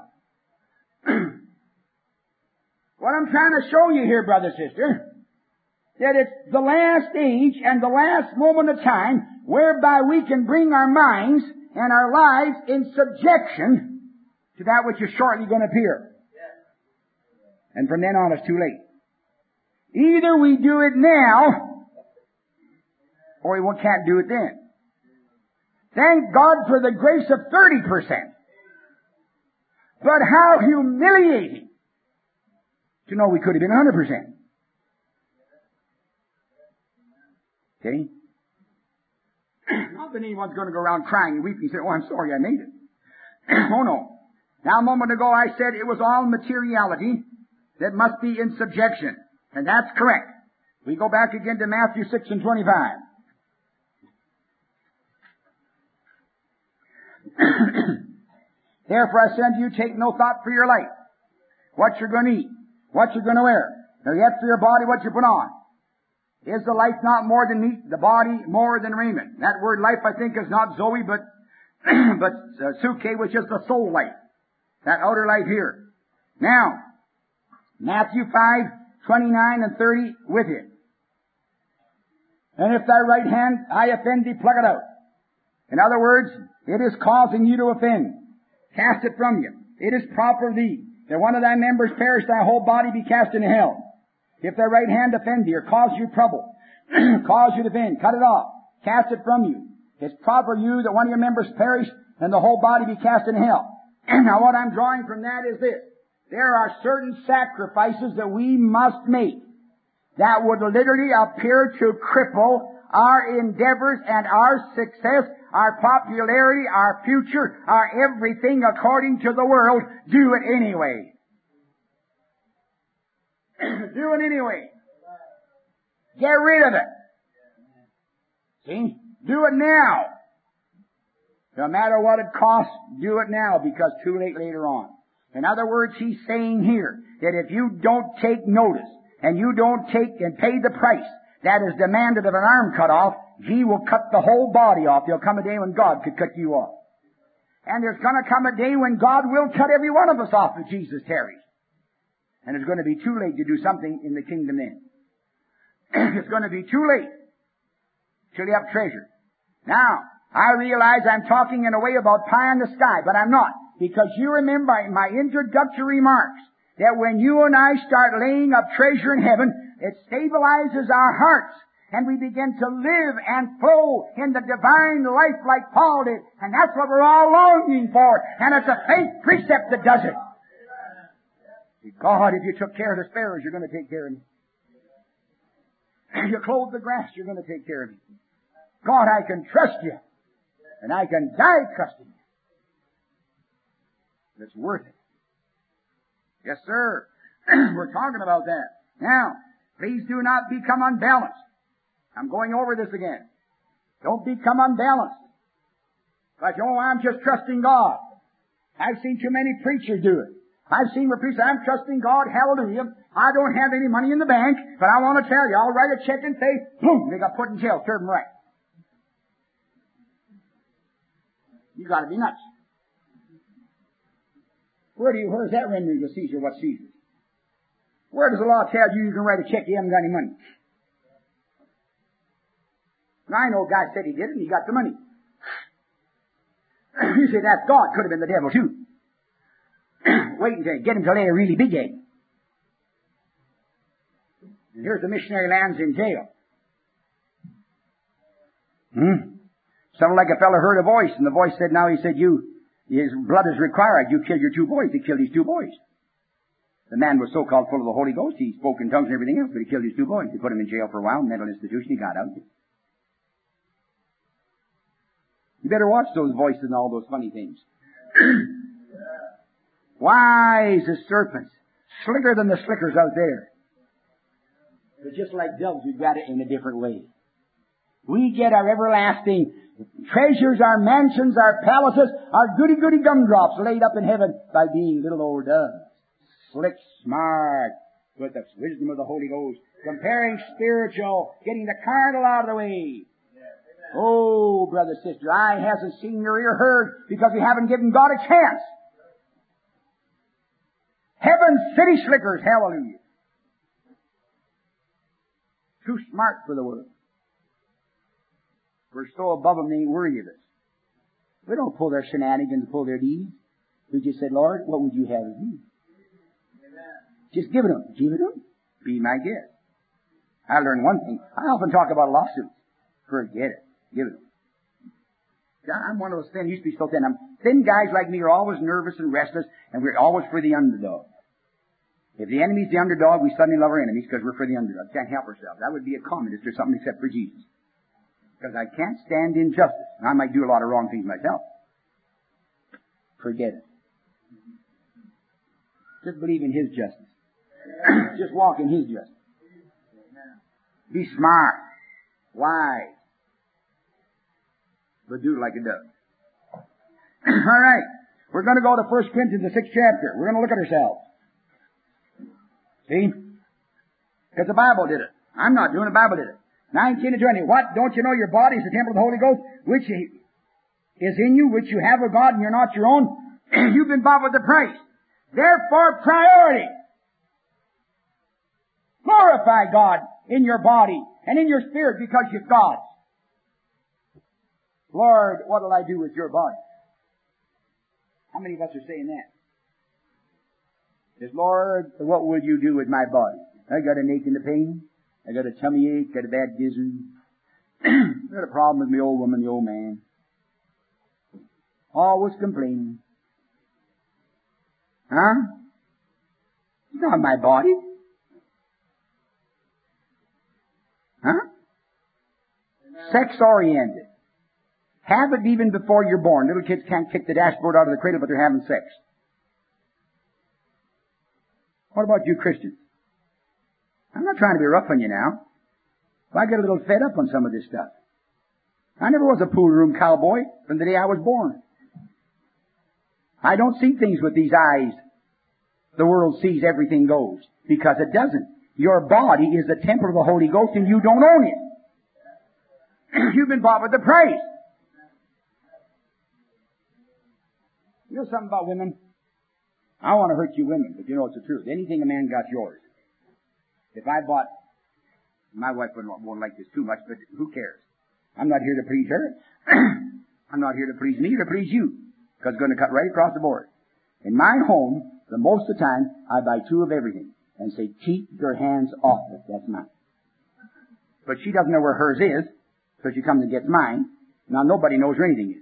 S2: What I'm trying to show you here, brother, sister, that it's the last age and the last moment of time whereby we can bring our minds and our lives in subjection to that which is shortly going to appear. And from then on, it's too late. Either we do it now, or we can't do it then. Thank God for the grace of thirty percent. But how humiliating to know we could have been one hundred percent. Okay? Not that anyone's going to go around crying and weeping and say, oh, I'm sorry I made it. Oh, no. Now, a moment ago I said it was all materiality that must be in subjection. And that's correct. We go back again to Matthew six and twenty-five. Therefore I say unto you, take no thought for your life, what you're going to eat, what you're going to wear, nor yet for your body what you put on. Is the life not more than meat, the body more than raiment? That word life, I think, is not Zoe, but but uh, Suke, which is the soul life. That outer life here. Now, Matthew five, twenty-nine and thirty with it. And if thy right hand I offend thee, pluck it out. In other words, it is causing you to offend. Cast it from you. It is proper thee that one of thy members perish, thy whole body be cast into hell. If thy right hand offend thee, or cause you trouble, cause you to offend, cut it off, cast it from you. It's proper you that one of your members perish, and the whole body be cast into hell. Now what I'm drawing from that is this. There are certain sacrifices that we must make that would literally appear to cripple our endeavors and our success, our popularity, our future, our everything according to the world. Do it anyway. Do it anyway. Get rid of it. See? Do it now. No matter what it costs, do it now, because too late later on. In other words, he's saying here that if you don't take notice and you don't take and pay the price that is demanded of an arm cut off, he will cut the whole body off. There'll come a day when God could cut you off. And there's going to come a day when God will cut every one of us off if Jesus tarries. And it's going to be too late to do something in the kingdom then. It's going to be too late till you have treasure. Now, I realize I'm talking in a way about pie in the sky, but I'm not. Because you remember my introductory remarks that when you and I start laying up treasure in heaven, it stabilizes our hearts, and we begin to live and flow in the divine life like Paul did. And that's what we're all longing for. And it's a faith precept that does it. God, if you took care of the sparrows, you're going to take care of me. If you clothe the grass, you're going to take care of me. God, I can trust you. And I can die trusting you. It's worth it. Yes, sir. We're talking about that. Now, please do not become unbalanced. I'm going over this again. Don't become unbalanced. Like, oh, I'm just trusting God. I've seen too many preachers do it. I've seen where preachers say, I'm trusting God, hallelujah. I don't have any money in the bank, but I want to tell you, I'll write a check and say, boom, they got put in jail, serve them right. You gotta be nuts. Where do you, where's that rendering to Caesar what Caesar's? Where does the law tell you you can write a check, you haven't got any money? Now, I know a guy said he did it and he got the money. You say that's God, could have been the devil too. Wait until you get him to lay a really big egg. And here's the missionary lands in jail. Hmm? Sounded like a fellow heard a voice, and the voice said, now he said, you, his blood is required. You killed your two boys. He killed his two boys. The man was so-called full of the Holy Ghost, he spoke in tongues and everything else, but he killed his two boys. He put him in jail for a while, mental institution, he got out. You better watch those voices and all those funny things. Wise as serpents, slicker than the slickers out there. But just like doves, we've got it in a different way. We get our everlasting treasures, our mansions, our palaces, our goody-goody gumdrops laid up in heaven by being little old doves. Slick, smart, with the wisdom of the Holy Ghost, comparing spiritual, getting the carnal out of the way. Oh, brother, sister, eye hasn't seen nor ear heard because we haven't given God a chance. Heaven's city slickers, hallelujah. Too smart for the world. We're so above them, they ain't worried of us. We don't pull their shenanigans, pull their deeds. We just said, Lord, what would you have of me? Just give it them. Give it them. Be my guest. I learned one thing. I often talk about lawsuits. Forget it. Give it them. I'm one of those thin, used to be so thin. I'm, thin guys like me are always nervous and restless, and we're always for the underdog. If the enemy's the underdog, we suddenly love our enemies because we're for the underdog. Can't help ourselves. That would be a communist or something except for Jesus. Because I can't stand injustice. And I might do a lot of wrong things myself. Forget it. Just believe in His justice. Just walk in His justice. Be smart. Wise. But do it like a dove. All right. We're going to go to First Corinthians, the sixth chapter. We're going to look at ourselves. See? Because the Bible did it. I'm not doing it. The Bible did it. nineteen to twenty. What? Don't you know your body is the temple of the Holy Ghost, which is in you, which you have of God, and you're not your own? You've been bought with a price. Therefore, priority. Glorify God in your body and in your spirit because you're God's. Lord, what will I do with your body? How many of us are saying that? Says, Lord, what will you do with my body? I got an ache in the pain. I got a tummy ache, got a bad gizzard. I got a problem with my old woman, the old man. Always complaining. Huh? It's not my body. Huh? Sex-oriented. Have it even before you're born. Little kids can't kick the dashboard out of the cradle, but they're having sex. What about you Christians? I'm not trying to be rough on you now. But I get a little fed up on some of this stuff. I never was a pool room cowboy from the day I was born. I don't see things with these eyes. The world sees everything goes. Because it doesn't. Your body is the temple of the Holy Ghost and you don't own it. You've been bought with the price. You know something about women? I don't want to hurt you women, but you know it's the truth. Anything a man got's yours. If I bought, my wife wouldn't, won't like this too much, but who cares? I'm not here to please her. I'm not here to please me or to please you. Because it's going to cut right across the board. In my home, the most of the time, I buy two of everything. And say, keep your hands off it. That's mine. But she doesn't know where hers is, so she comes and gets mine. Now nobody knows where anything is.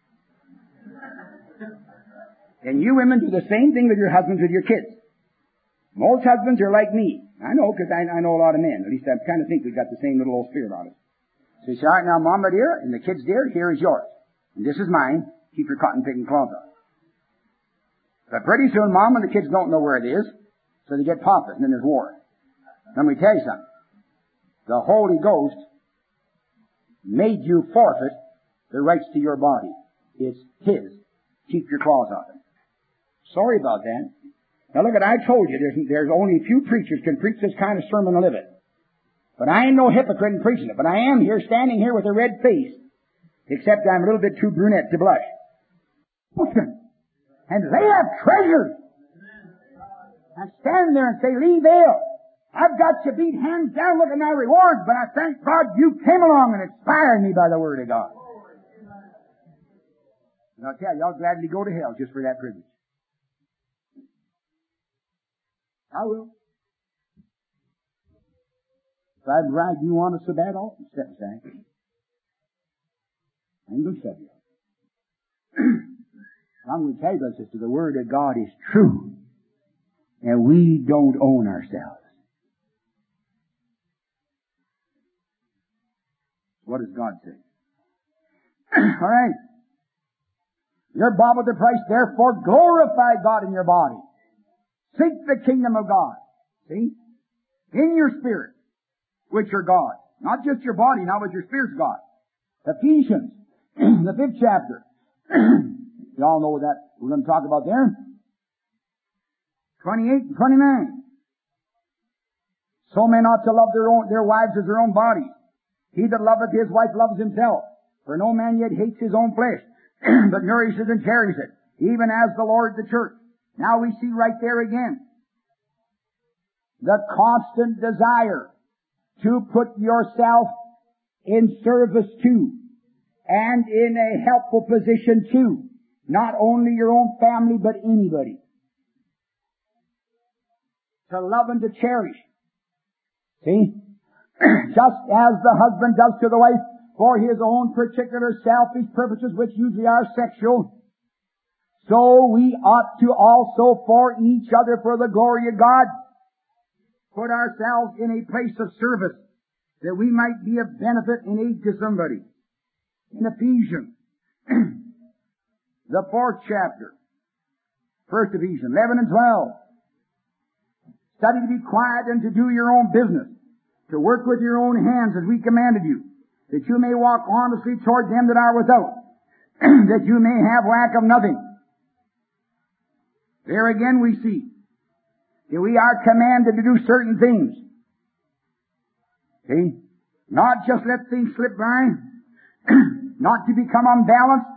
S2: And you women do the same thing with your husbands, with your kids. Most husbands are like me. I know, because I, I know a lot of men. At least I kind of think we've got the same little old spirit on us. So you say, all right, now, Mama dear, and the kids dear, here is yours. And this is mine. Keep your cotton picking cloth on. But pretty soon, Mom and the kids don't know where it is, so they get popped, and then there's war. Let me tell you something. The Holy Ghost made you forfeit the rights to your body. It's His. Keep your claws off it. Sorry about that. Now look at, I told you, there's, there's only a few preachers can preach this kind of sermon and live it. But I ain't no hypocrite in preaching it. But I am here, standing here with a red face. Except I'm a little bit too brunette to blush. And they have treasures. I stand there and say, Lee Vale, I've got you beat hands down, look at my rewards, but I thank God you came along and inspired me by the Word of God. And I'll tell you, I'll gladly go to hell just for that privilege. I will. If I'd ride you on a so bad, I'll step aside. I ain't going to shove you. I'm going to tell you, sister, the Word of God is true. And we don't own ourselves. What does God say? All right. You're bought with the price, therefore glorify God in your body. Seek the kingdom of God. See? In your spirit, which are God. Not just your body, now, but your spirit's God. Ephesians, the fifth chapter. You all know that we're going to talk about there. twenty-eight and twenty-nine. So men ought to love their own, their wives as their own bodies. He that loveth his wife loves himself. For no man yet hates his own flesh, but nourishes and cherishes it, even as the Lord the church. Now we see right there again the constant desire to put yourself in service to and in a helpful position to not only your own family but anybody. To love and to cherish. See? Just as the husband does to the wife, for his own particular selfish purposes, which usually are sexual, so we ought to also for each other, for the glory of God, put ourselves in a place of service that we might be of benefit and aid to somebody. In Ephesians, the fourth chapter, First Ephesians, eleven and twelve. Study to be quiet and to do your own business, to work with your own hands as we commanded you, that you may walk honestly toward them that are without, that you may have lack of nothing. There again we see that we are commanded to do certain things. See? Not just let things slip by, not to become unbalanced,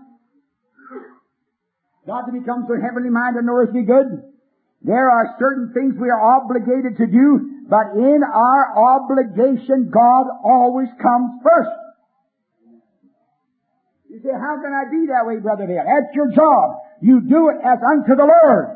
S2: not to become so heavenly minded and earthly good. There are certain things we are obligated to do, but in our obligation, God always comes first. You say, how can I be that way, Brother Dale? That's your job. You do it as unto the Lord.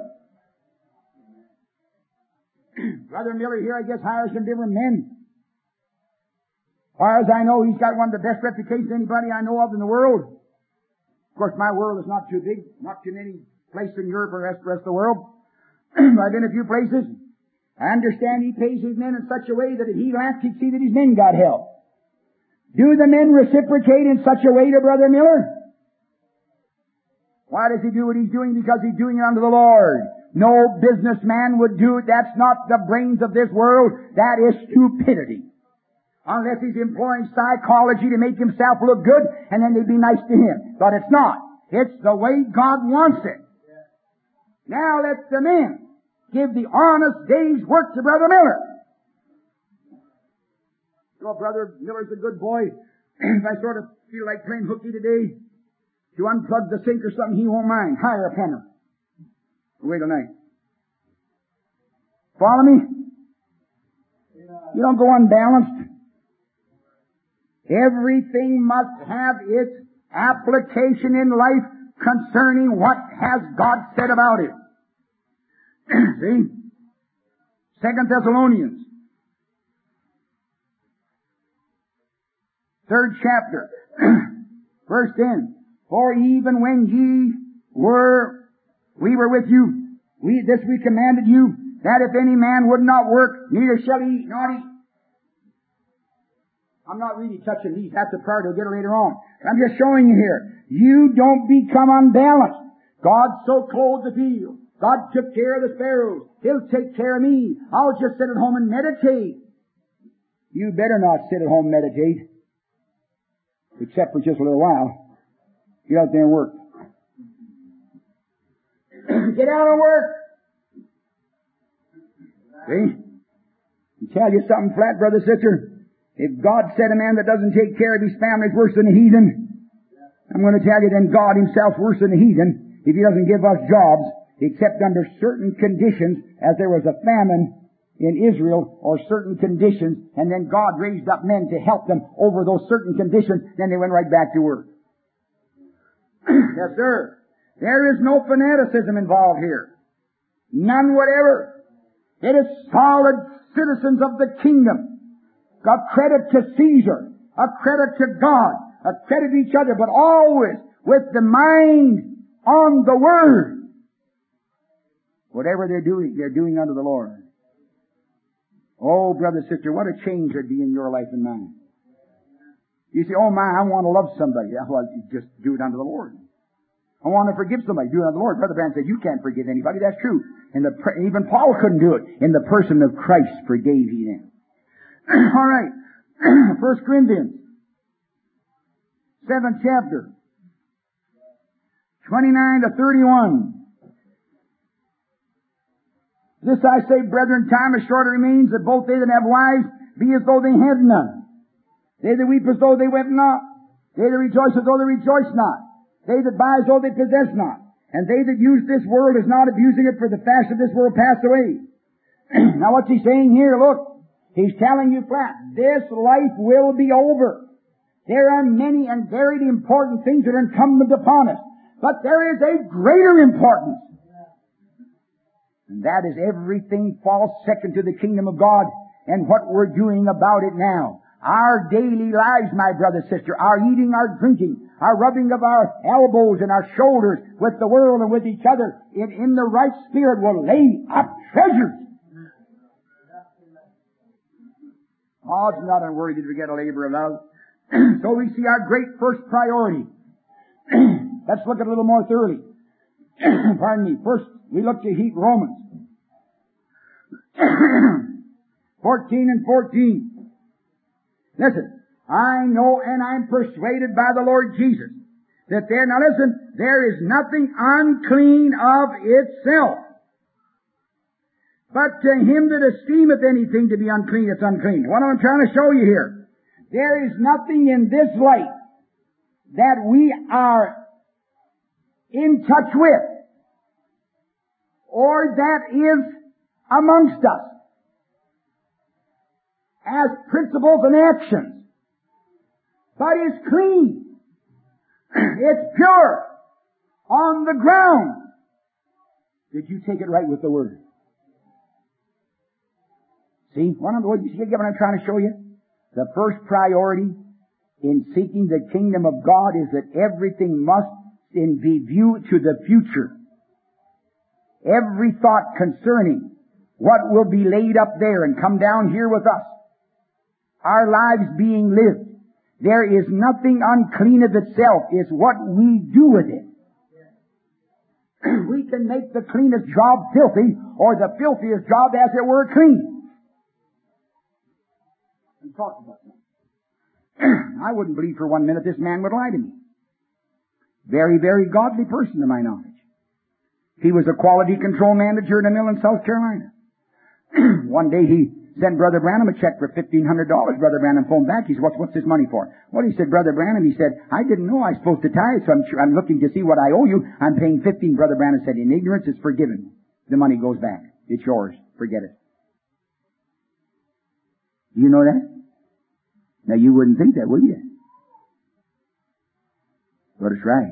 S2: Brother Miller here, I guess, hires some different men. As far as I know, he's got one of the best reputations anybody I know of in the world. Of course, my world is not too big, not too many places in Europe or the rest, rest of the world. I've been a few places. I understand he pays his men in such a way that if he left, he'd see that his men got help. Do the men reciprocate in such a way to Brother Miller? Why does he do what he's doing? Because he's doing it unto the Lord. No businessman would do it. That's not the brains of this world. That is stupidity. Unless he's employing psychology to make himself look good, and then they'd be nice to him. But it's not. It's the way God wants it. Now let the men give the honest day's work to Brother Miller. You know, Brother Miller's a good boy. If I sort of feel like playing hooky today, to unplug the sink or something, he won't mind. Hire a plumber. Wait till night. Follow me? You don't go unbalanced. Everything must have its application in life concerning what has God said about it. See? Second Thessalonians, third chapter, verse ten. For even when ye were, we were with you, we, this we commanded you, that if any man would not work, neither shall he eat, nor eat. I'm not really touching these. That's a part. I'll get it later on. I'm just showing you here. You don't become unbalanced. God so clothed the field. God took care of the sparrows. He'll take care of me. I'll just sit at home and meditate. You better not sit at home and meditate. Except for just a little while. Get out there and work. Get out and work. See? I'll tell you something flat, brother, sister. If God said a man that doesn't take care of his family is worse than a heathen, I'm going to tell you then God himself worse than a heathen if he doesn't give us jobs, except under certain conditions, as there was a famine in Israel, or certain conditions, and then God raised up men to help them over those certain conditions, then they went right back to work. Yes, sir. There is no fanaticism involved here. None whatever. It is solid citizens of the kingdom. A credit to Caesar, a credit to God, a credit to each other, but always with the mind on the Word. Whatever they're doing, they're doing unto the Lord. Oh, brother, sister, what a change there'd be in your life and mine. You say, oh my, I want to love somebody. Well, you just do it unto the Lord. I want to forgive somebody. Do it unto the Lord. Brother Branham said, you can't forgive anybody. That's true. And the, even Paul couldn't do it. In the person of Christ forgave he them. All right. First Corinthians, seventh chapter, twenty-nine to thirty-one. This I say, brethren, time is short remains, that both they that have wives be as though they had none. They that weep as though they wept not. They that rejoice as though they rejoice not. They that buy as though they possess not. And they that use this world as not abusing it, for the fashion of this world pass away. Now what's he saying here? Look. He's telling you flat, this life will be over. There are many and very important things that are incumbent upon us. But there is a greater importance. And that is everything falls second to the kingdom of God and what we're doing about it now. Our daily lives, my brother, sister, our eating, our drinking, our rubbing of our elbows and our shoulders with the world and with each other, it, in the right spirit, will lay up treasures. God's not unworthy to get a labor of love. So we see our great first priority. Let's look at it a little more thoroughly. Pardon me. First, we look to heat Romans. fourteen and fourteen. Listen, I know and I'm persuaded by the Lord Jesus that there, now listen, there is nothing unclean of itself. But to him that esteemeth anything to be unclean, it's unclean. What I'm trying to show you here, there is nothing in this life that we are in touch with, or that is amongst us as principles and actions, but is clean. It's pure on the ground. Did you take it right with the Word? See, what I'm, what you see what I'm trying to show you? The first priority in seeking the kingdom of God is that everything must in be viewed to the future. Every thought concerning what will be laid up there and come down here with us, our lives being lived, there is nothing unclean of itself. It's what we do with it. We can make the cleanest job filthy, or the filthiest job, as it were, clean. I'm talking about that. I wouldn't believe for one minute this man would lie to me. Very, very godly person to my knowledge. He was a quality control manager in a mill in South Carolina. One day he sent Brother Branham a check for fifteen hundred dollars. Brother Branham phoned back. He said, what's, what's this money for? Well, he said, Brother Branham, he said, I didn't know I was supposed to tithe, so I'm, I'm looking to see what I owe you. I'm paying fifteen. Brother Branham said, in ignorance it's forgiven. The money goes back. It's yours. Forget it. You know that? Now you wouldn't think that, would you? But it's right.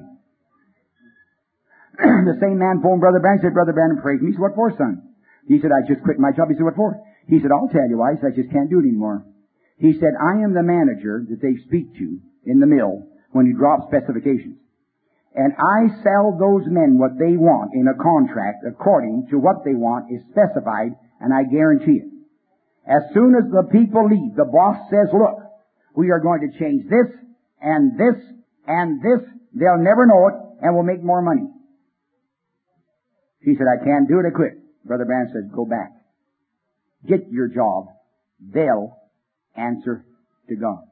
S2: The same man phoned Brother Branham, said, Brother Branham, pray for me. He said, what for, son? He said, I just quit my job. He said, what for? He said, I'll tell you why. He said, I just can't do it anymore. He said, I am the manager that they speak to in the mill when you drop specifications. And I sell those men what they want in a contract according to what they want is specified, and I guarantee it. As soon as the people leave, the boss says, look, we are going to change this and this and this. They'll never know it, and we'll make more money. He said, I can't do it. I quit. Brother Branham says, go back. Get your job. They'll answer to God.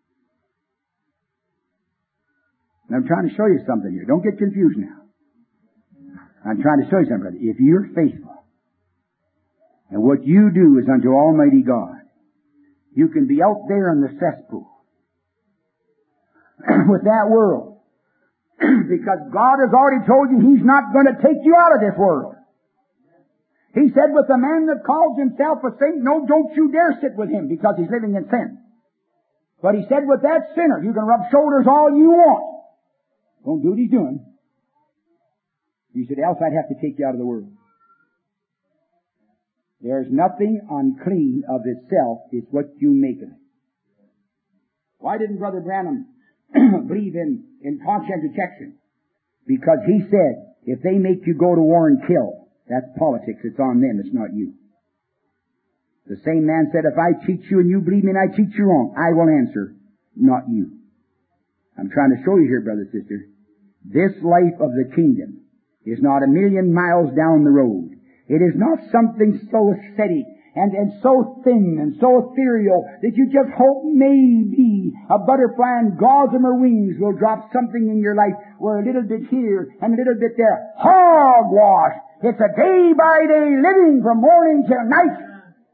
S2: And I'm trying to show you something here. Don't get confused now. I'm trying to show you something, brother. If you're faithful, and what you do is unto Almighty God, you can be out there in the cesspool with that world. Because God has already told you He's not going to take you out of this world. He said with the man that calls himself a saint, no, don't you dare sit with him because he's living in sin. But He said with that sinner, you can rub shoulders all you want. Don't do what he's doing. He said, else I'd have to take you out of the world. There's nothing unclean of itself. It's what you make of it. Why didn't Brother Branham believe in, in conscientious objection? Because he said, if they make you go to war and kill, that's politics. It's on them. It's not you. The same man said, if I teach you and you believe me and I teach you wrong, I will answer, not you. I'm trying to show you here, brother, sister, this life of the kingdom is not a million miles down the road. It is not something so ascetic and, and so thin and so ethereal that you just hope maybe a butterfly and gossamer wings will drop something in your life where a little bit here and a little bit there. Hogwash! It's a day by day living from morning till night.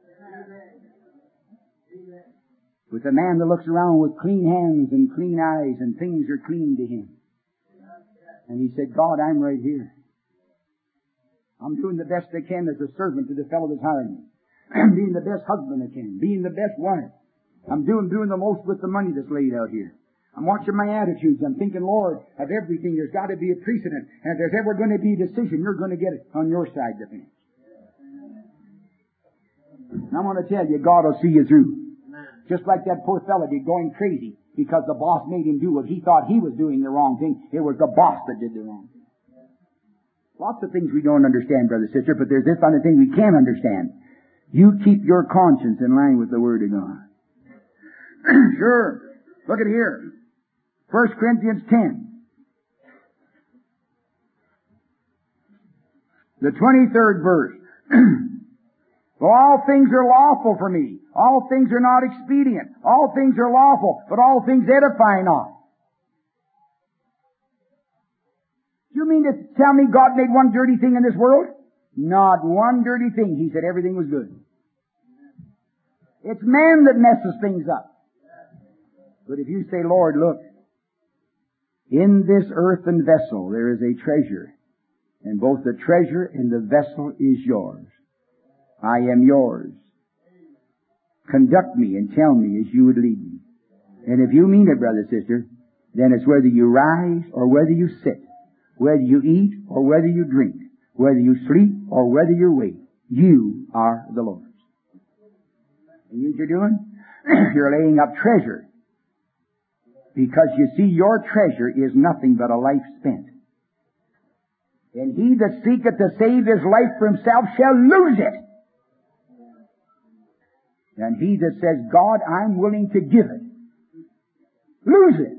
S2: With a man that looks around with clean hands and clean eyes and things are clean to him. And he said, God, I'm right here. I'm doing the best I can as a servant to the fellow that's hiring me. I'm being the best husband I can. Being the best wife. I'm doing, doing the most with the money that's laid out here. I'm watching my attitudes. I'm thinking, Lord, of everything. There's got to be a precedent. And if there's ever going to be a decision, you're going to get it on your side of the fence. And I'm going to tell you, God will see you through. Just like that poor fellow did, going crazy because the boss made him do what he thought he was doing the wrong thing. It was the boss that did the wrong thing. Lots of things we don't understand, brother, sister, but there's this other thing we can understand. You keep your conscience in line with the Word of God. Sure. Look at here. First Corinthians ten. The twenty-third verse. For all things are lawful for me. All things are not expedient. All things are lawful, but all things edify not. Do you mean to tell me God made one dirty thing in this world? Not one dirty thing. He said everything was good. It's man that messes things up. But if you say, Lord, look, in this earthen vessel there is a treasure, and both the treasure and the vessel is yours. I am yours. Conduct me and tell me as you would lead me. And if you mean it, brother, sister, then it's whether you rise or whether you sit, whether you eat or whether you drink, whether you sleep or whether you wake, you are the Lord's. And you know what you're doing? You're laying up treasure. Because you see, your treasure is nothing but a life spent. And he that seeketh to save his life for himself shall lose it. And he that says, God, I'm willing to give it, lose it.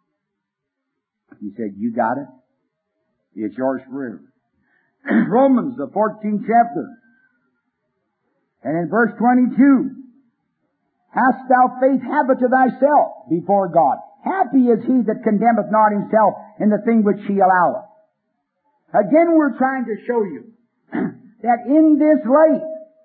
S2: He said, you got it. It's yours forever. Romans, the fourteenth chapter. And in verse twenty-two, hast thou faith, have it to thyself before God. Happy is he that condemneth not himself in the thing which he alloweth. Again, we're trying to show you that in this life,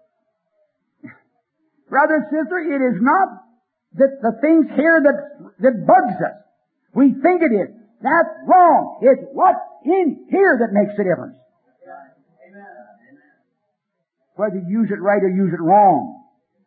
S2: brother, sister, it is not that the things here that, that bugs us. We think it is. That's wrong. It's what's in here that makes the difference. Whether you use it right or use it wrong.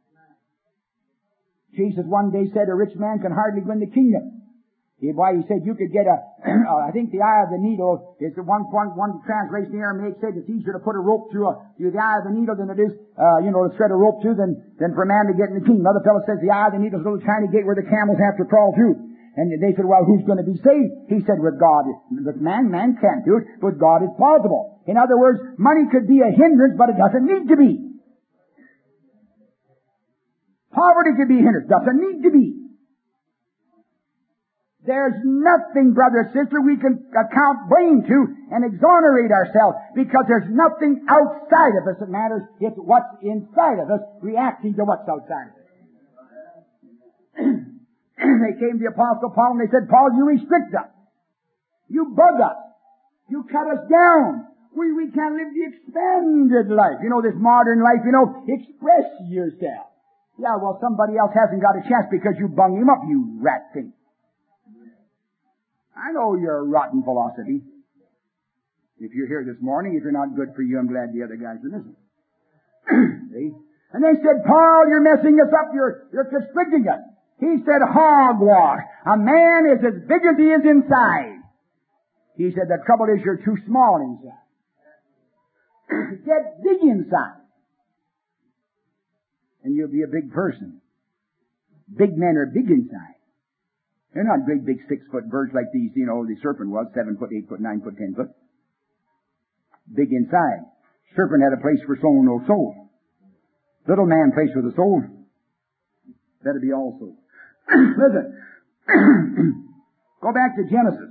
S2: Jesus one day said a rich man can hardly win the kingdom. He, why, he said you could get a, uh, I think the eye of the needle is the one point one translation here, and they said it's easier to put a rope through, a, through the eye of the needle than it is, uh, you know, to thread a rope through than, than for a man to get in the kingdom. Another fellow says the eye of the needle is a little tiny gate where the camels have to crawl through. And they said, well, who's going to be saved? He said, with God, with man, man can't do it. With God, it's possible. In other words, money could be a hindrance, but it doesn't need to be. Poverty could be a hindrance, doesn't need to be. There's nothing, brother, sister, we can account blame to and exonerate ourselves, because there's nothing outside of us that matters. It's what's inside of us reacting to what's outside of us. They came to the Apostle Paul and they said, Paul, you restrict us. You bug us. You cut us down. We, we can't live the expanded life. You know, this modern life, you know, express yourself. Yeah, well, somebody else hasn't got a chance because you bung him up, you rat thing. I know your rotten philosophy. If you're here this morning, if you're not good for you, I'm glad the other guys are missing. See? And they said, Paul, you're messing us up. You're, you're constricting us. He said, hogwash. A man is as big as he is inside. He said, the trouble is you're too small inside. Get big inside. And you'll be a big person. Big men are big inside. They're not great big six-foot birds like these, you know, the serpent was, seven foot, eight foot, nine foot, ten foot. Big inside. Serpent had a place for soul, no soul. Little man place for the soul. Better be also. Listen. Go back to Genesis.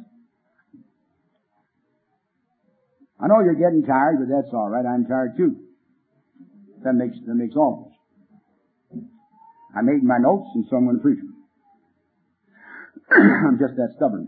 S2: I know you're getting tired, but that's all right. I'm tired too. That makes, that makes all of us. I made my notes, and so I'm going to preach them. I'm just that stubborn.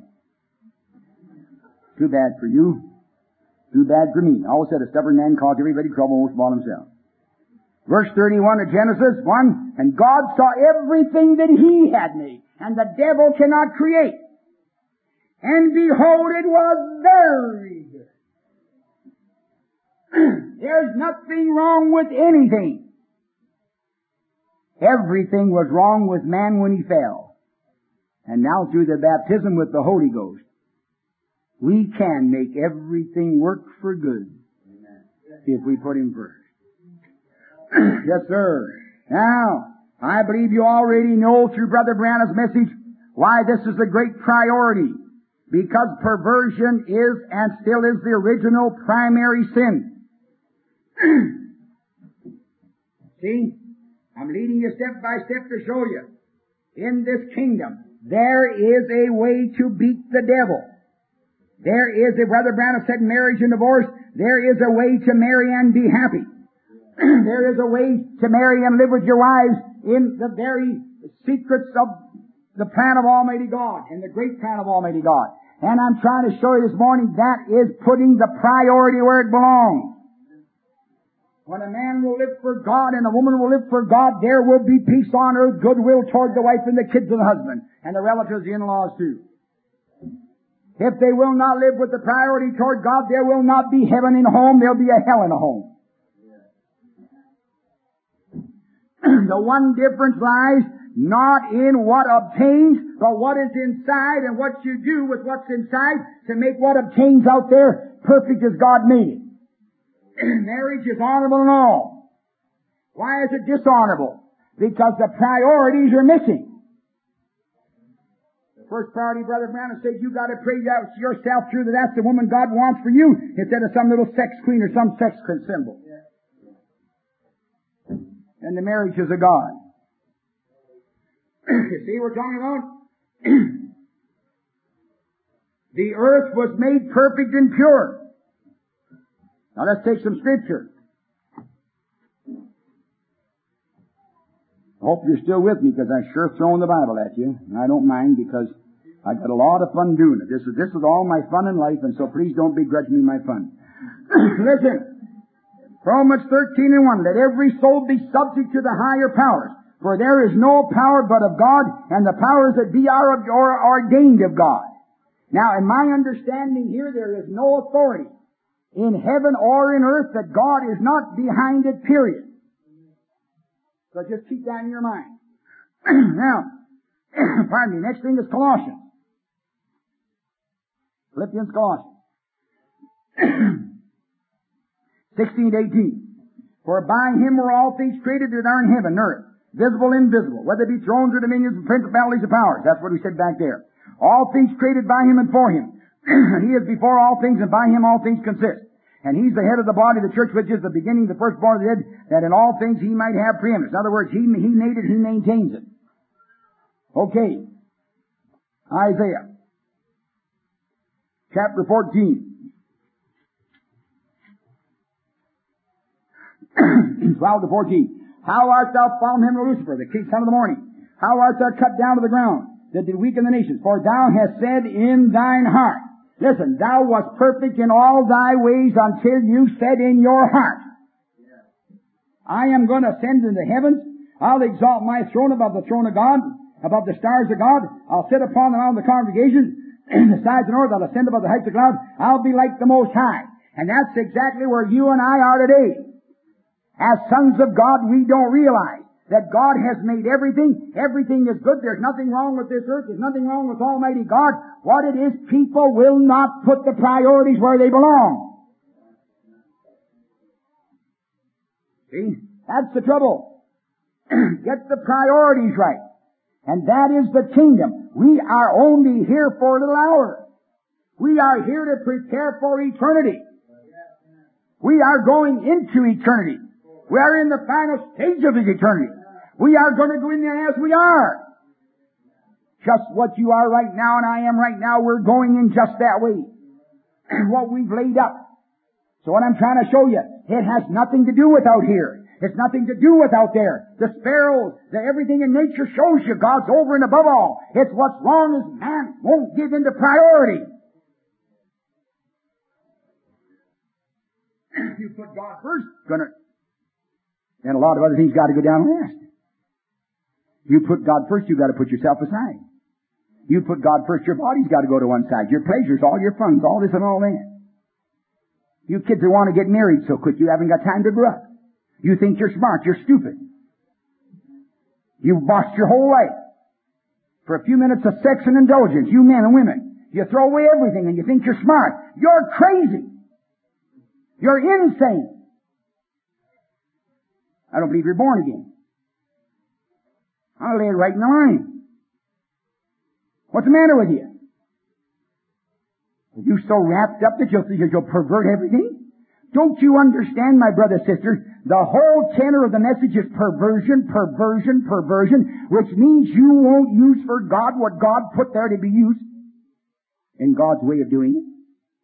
S2: Too bad for you. Too bad for me. I always said a stubborn man caused everybody trouble, most of all himself. Verse thirty-one of Genesis one, and God saw everything that he had made, and the devil cannot create. And behold, it was very good. There's nothing wrong with anything. Everything was wrong with man when he fell. And now through the baptism with the Holy Ghost, we can make everything work for good. Amen. If we put him first. Yes, sir. Now, I believe you already know through Brother Branham's message why this is a great priority. Because perversion is and still is the original primary sin. See? I'm leading you step by step to show you. In this kingdom, there is a way to beat the devil. There is, as Brother Branham said, marriage and divorce, there is a way to marry and be happy. There is a way to marry and live with your wives in the very secrets of the plan of Almighty God and the great plan of Almighty God. And I'm trying to show you this morning that is putting the priority where it belongs. When a man will live for God and a woman will live for God, there will be peace on earth, goodwill toward the wife and the kids and the husband, and the relatives, the in-laws too. If they will not live with the priority toward God, there will not be heaven in a home, there'll be a hell in a home. The one difference lies not in what obtains, but what is inside and what you do with what's inside to make what obtains out there perfect as God made it. Marriage is honorable and all. Why is it dishonorable? Because the priorities are missing. The first priority, Brother Branham said, you got to pray yourself through that that's the woman God wants for you instead of some little sex queen or some sex symbol. And the marriage is a God. You see what we're talking about? The earth was made perfect and pure. Now let's take some scripture. I hope you're still with me because I'm sure throwing the Bible at you. And I don't mind because I got a lot of fun doing it. This is, this is all my fun in life, and so please don't begrudge me my fun. Listen. Romans thirteen and one. Let every soul be subject to the higher powers. For there is no power but of God, and the powers that be are, are ordained of God. Now, in my understanding here, there is no authority in heaven or in earth that God is not behind it, period. So just keep that in your mind. Now, pardon me, next thing is Colossians. Philippians, Colossians. sixteen to eighteen. For by Him were all things created that are in heaven and earth, visible and invisible, whether it be thrones or dominions, principalities or powers. That's what we said back there. All things created by Him and for Him. He is before all things, and by Him all things consist. And He's the head of the body of the church, which is the beginning, the firstborn of the dead, that in all things He might have preeminence. In other words, He, he made it, He maintains it. Okay. Isaiah. Chapter fourteen. twelve to fourteen. How art thou fallen, him, Lucifer, the king, son of the morning? How art thou cut down to the ground, that did weaken the nations? For thou hast said in thine heart, listen, thou wast perfect in all thy ways until you said in your heart, I am going to ascend into the heavens. I'll exalt my throne above the throne of God, above the stars of God. I'll sit upon the mount of the congregation. In the sides of the north, I'll ascend above the heights of clouds. I'll be like the Most High. And that's exactly where you and I are today. As sons of God, we don't realize that God has made everything. Everything is good. There's nothing wrong with this earth. There's nothing wrong with Almighty God. What it is, people will not put the priorities where they belong. See? That's the trouble. Get the priorities right. And that is the kingdom. We are only here for a little hour. We are here to prepare for eternity. We are going into eternity. We are in the final stage of His eternity. We are going to go in there as we are. Just what you are right now and I am right now, we're going in just that way. What we've laid up. So what I'm trying to show you, it has nothing to do with out here. It's nothing to do with out there. The sparrows, the everything in nature shows you God's over and above all. It's what's wrong is man won't give into priority. If you put God first, gonna and a lot of other things got to go down last. You put God first, you've got to put yourself aside. You put God first, your body's got to go to one side. Your pleasures, all your funds, all this and all that. You kids who want to get married so quick, you haven't got time to grow up. You think you're smart, you're stupid. You've bossed your whole life for a few minutes of sex and indulgence, you men and women. You throw away everything and you think you're smart. You're crazy. You're insane. I don't believe you're born again. I'll lay it right in the line. What's the matter with you? Are you so wrapped up that you'll, you'll pervert everything? Don't you understand, my brother, sister? The whole tenor of the message is perversion, perversion, perversion, which means you won't use for God what God put there to be used in God's way of doing it.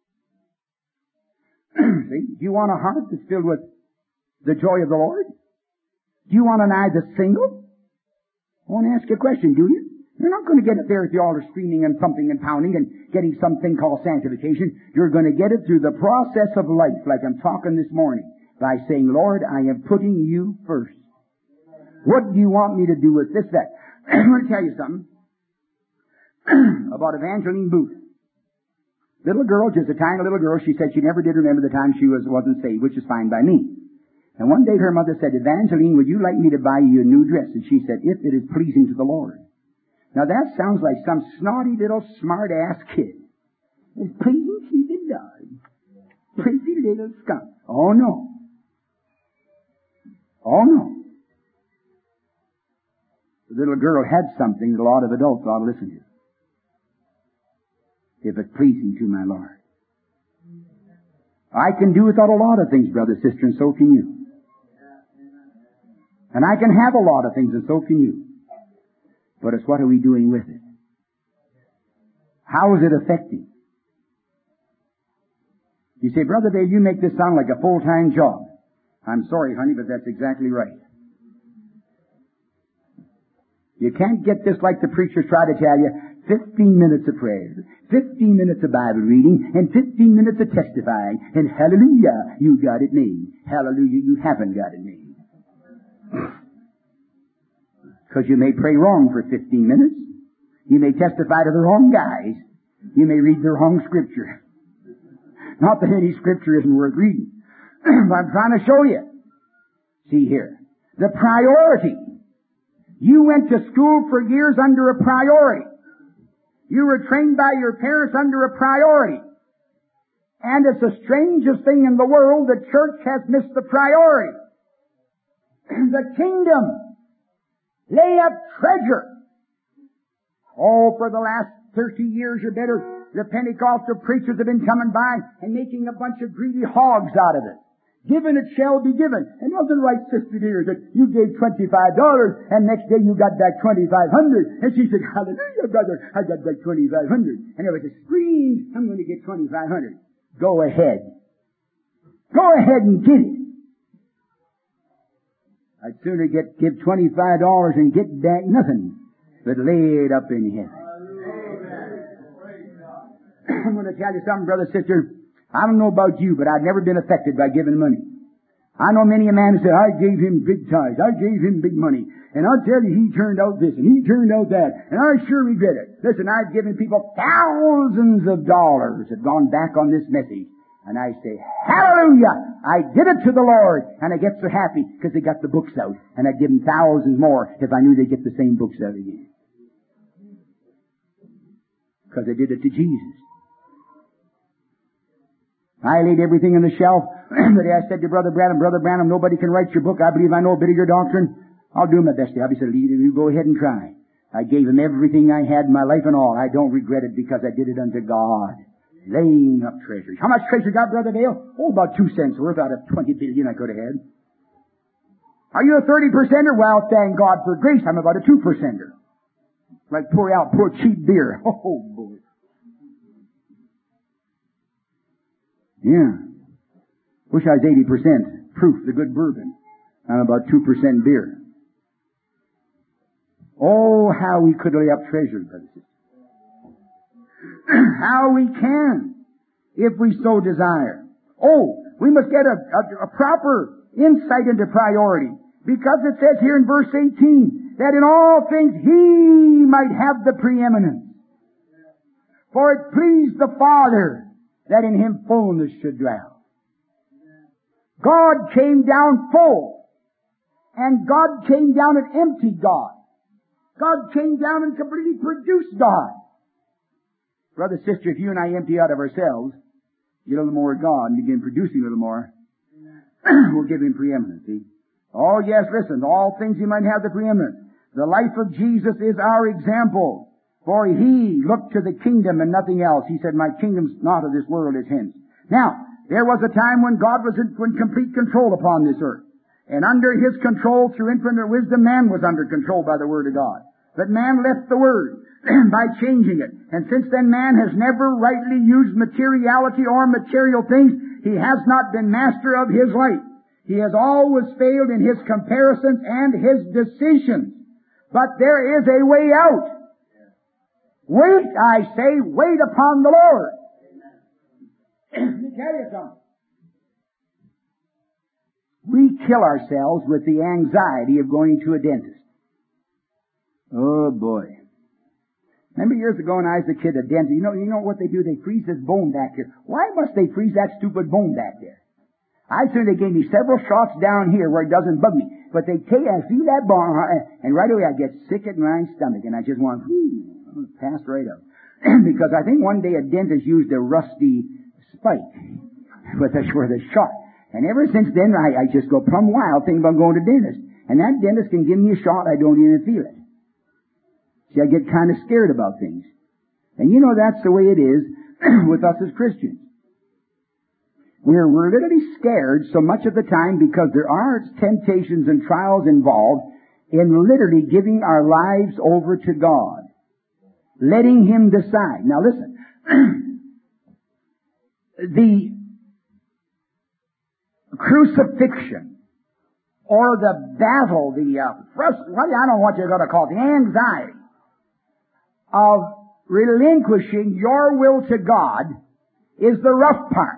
S2: See, do you want a heart that's filled with the joy of the Lord? Do you want an eye that's single? I want to ask you a question, do you? You're not going to get it there at the altar screaming and thumping and pounding and getting something called sanctification. You're going to get it through the process of life, like I'm talking this morning, by saying, Lord, I am putting you first. What do you want me to do with this, that? I'm going to tell you something about Evangeline Booth. Little girl, just a tiny little girl, she said she never did remember the time she was, wasn't saved, which is fine by me. And one day her mother said, Evangeline, would you like me to buy you a new dress? And she said, if it is pleasing to the Lord. Now that sounds like some snotty little smart-ass kid. It's pleasing to the Lord. Pretty little skunk. Oh no. Oh no. The little girl had something that a lot of adults ought to listen to. If it's pleasing to my Lord. I can do without a lot of things, brother, sister, and so can you. And I can have a lot of things, and so can you. But it's what are we doing with it? How is it affecting? You say, Brother Dave, you make this sound like a full-time job. I'm sorry, honey, but that's exactly right. You can't get this like the preachers try to tell you. Fifteen minutes of prayer, fifteen minutes of Bible reading, and fifteen minutes of testifying, and hallelujah, you got it made. Hallelujah, you haven't got it made. Because you may pray wrong for fifteen minutes. You may testify to the wrong guys. You may read the wrong scripture. Not that any scripture isn't worth reading. But I'm trying to show you. See here. The priority. You went to school for years under a priority. You were trained by your parents under a priority. And it's the strangest thing in the world, the church has missed the priority. The kingdom. Lay up treasure. Oh, for the last thirty years or better, the Pentecostal preachers have been coming by and making a bunch of greedy hogs out of it. Given it shall be given. And wasn't right, Sister dear, that you gave twenty-five dollars and next day you got back twenty-five hundred. And she said, hallelujah, brother, I got back twenty-five hundred. And there was a scream, I'm going to get twenty-five hundred. Go ahead. Go ahead and get it. I'd sooner get, give twenty-five dollars and get back nothing, but lay it up in heaven. I'm going to tell you something, brother, sister. I don't know about you, but I've never been affected by giving money. I know many a man who said, I gave him big tithes, I gave him big money, and I'll tell you, he turned out this, and he turned out that, and I sure regret it. Listen, I've given people thousands of dollars that have gone back on this message, and I say, hallelujah, I did it to the Lord, and I get so happy because they got the books out, and I'd give them thousands more if I knew they'd get the same books out again. Because I did it to Jesus. I laid everything on the shelf. But I said to Brother Branham, Brother Branham, nobody can write your book. I believe I know a bit of your doctrine. I'll do my best to help. He said, you go ahead and try. I gave him everything I had in my life and all. I don't regret it because I did it unto God. Laying up treasures. How much treasure got, Brother Dale? Oh, about two cents worth out of twenty billion I could have had. Are you a thirty percenter? Well, thank God for grace, I'm about a two percenter. Like pour out poor cheap beer. Oh, boy. Yeah. Wish I was eighty percent proof, the good bourbon. I'm about two percent beer. Oh, how we could lay up treasure, brothers and sisters. How we can, if we so desire. Oh, we must get a, a, a proper insight into priority. Because it says here in verse eighteen, that in all things He might have the preeminence. For it pleased the Father that in Him fullness should dwell. God came down full. And God came down and emptied God. God came down and completely produced God. Brother, sister, if you and I empty out of ourselves, get a little more of God and begin producing a little more, we'll give Him preeminence, see? Oh, yes, listen, all things He might have the preeminence. The life of Jesus is our example. For He looked to the kingdom and nothing else. He said, my kingdom's not of this world, it's hence. Now, there was a time when God was in complete control upon this earth. And under His control, through infinite wisdom, man was under control by the Word of God. But man left the Word by changing it. And since then, man has never rightly used materiality or material things. He has not been master of his life. He has always failed in his comparisons and his decisions. But there is a way out. Wait, I say, wait upon the Lord. Let me tell you something. We kill ourselves with the anxiety of going to a dentist. Oh boy. Remember years ago when I was a kid, a dentist, you know, you know what they do? They freeze this bone back here. Why must they freeze that stupid bone back there? I assume they gave me several shots down here where it doesn't bug me. But they take, I see that bone, and right away I get sick at my stomach, and I just want, whoo, pass right up. Because I think one day a dentist used a rusty spike with a, with a shot. And ever since then, I, I just go plumb wild thinking about going to dentist. And that dentist can give me a shot, I don't even feel it. See, I get kind of scared about things. And you know that's the way it is with us as Christians. We're, we're literally scared so much of the time because there are temptations and trials involved in literally giving our lives over to God. Letting Him decide. Now listen. The crucifixion or the battle, the, uh, frust- what, I don't know what you're going to call it, the anxiety of relinquishing your will to God is the rough part.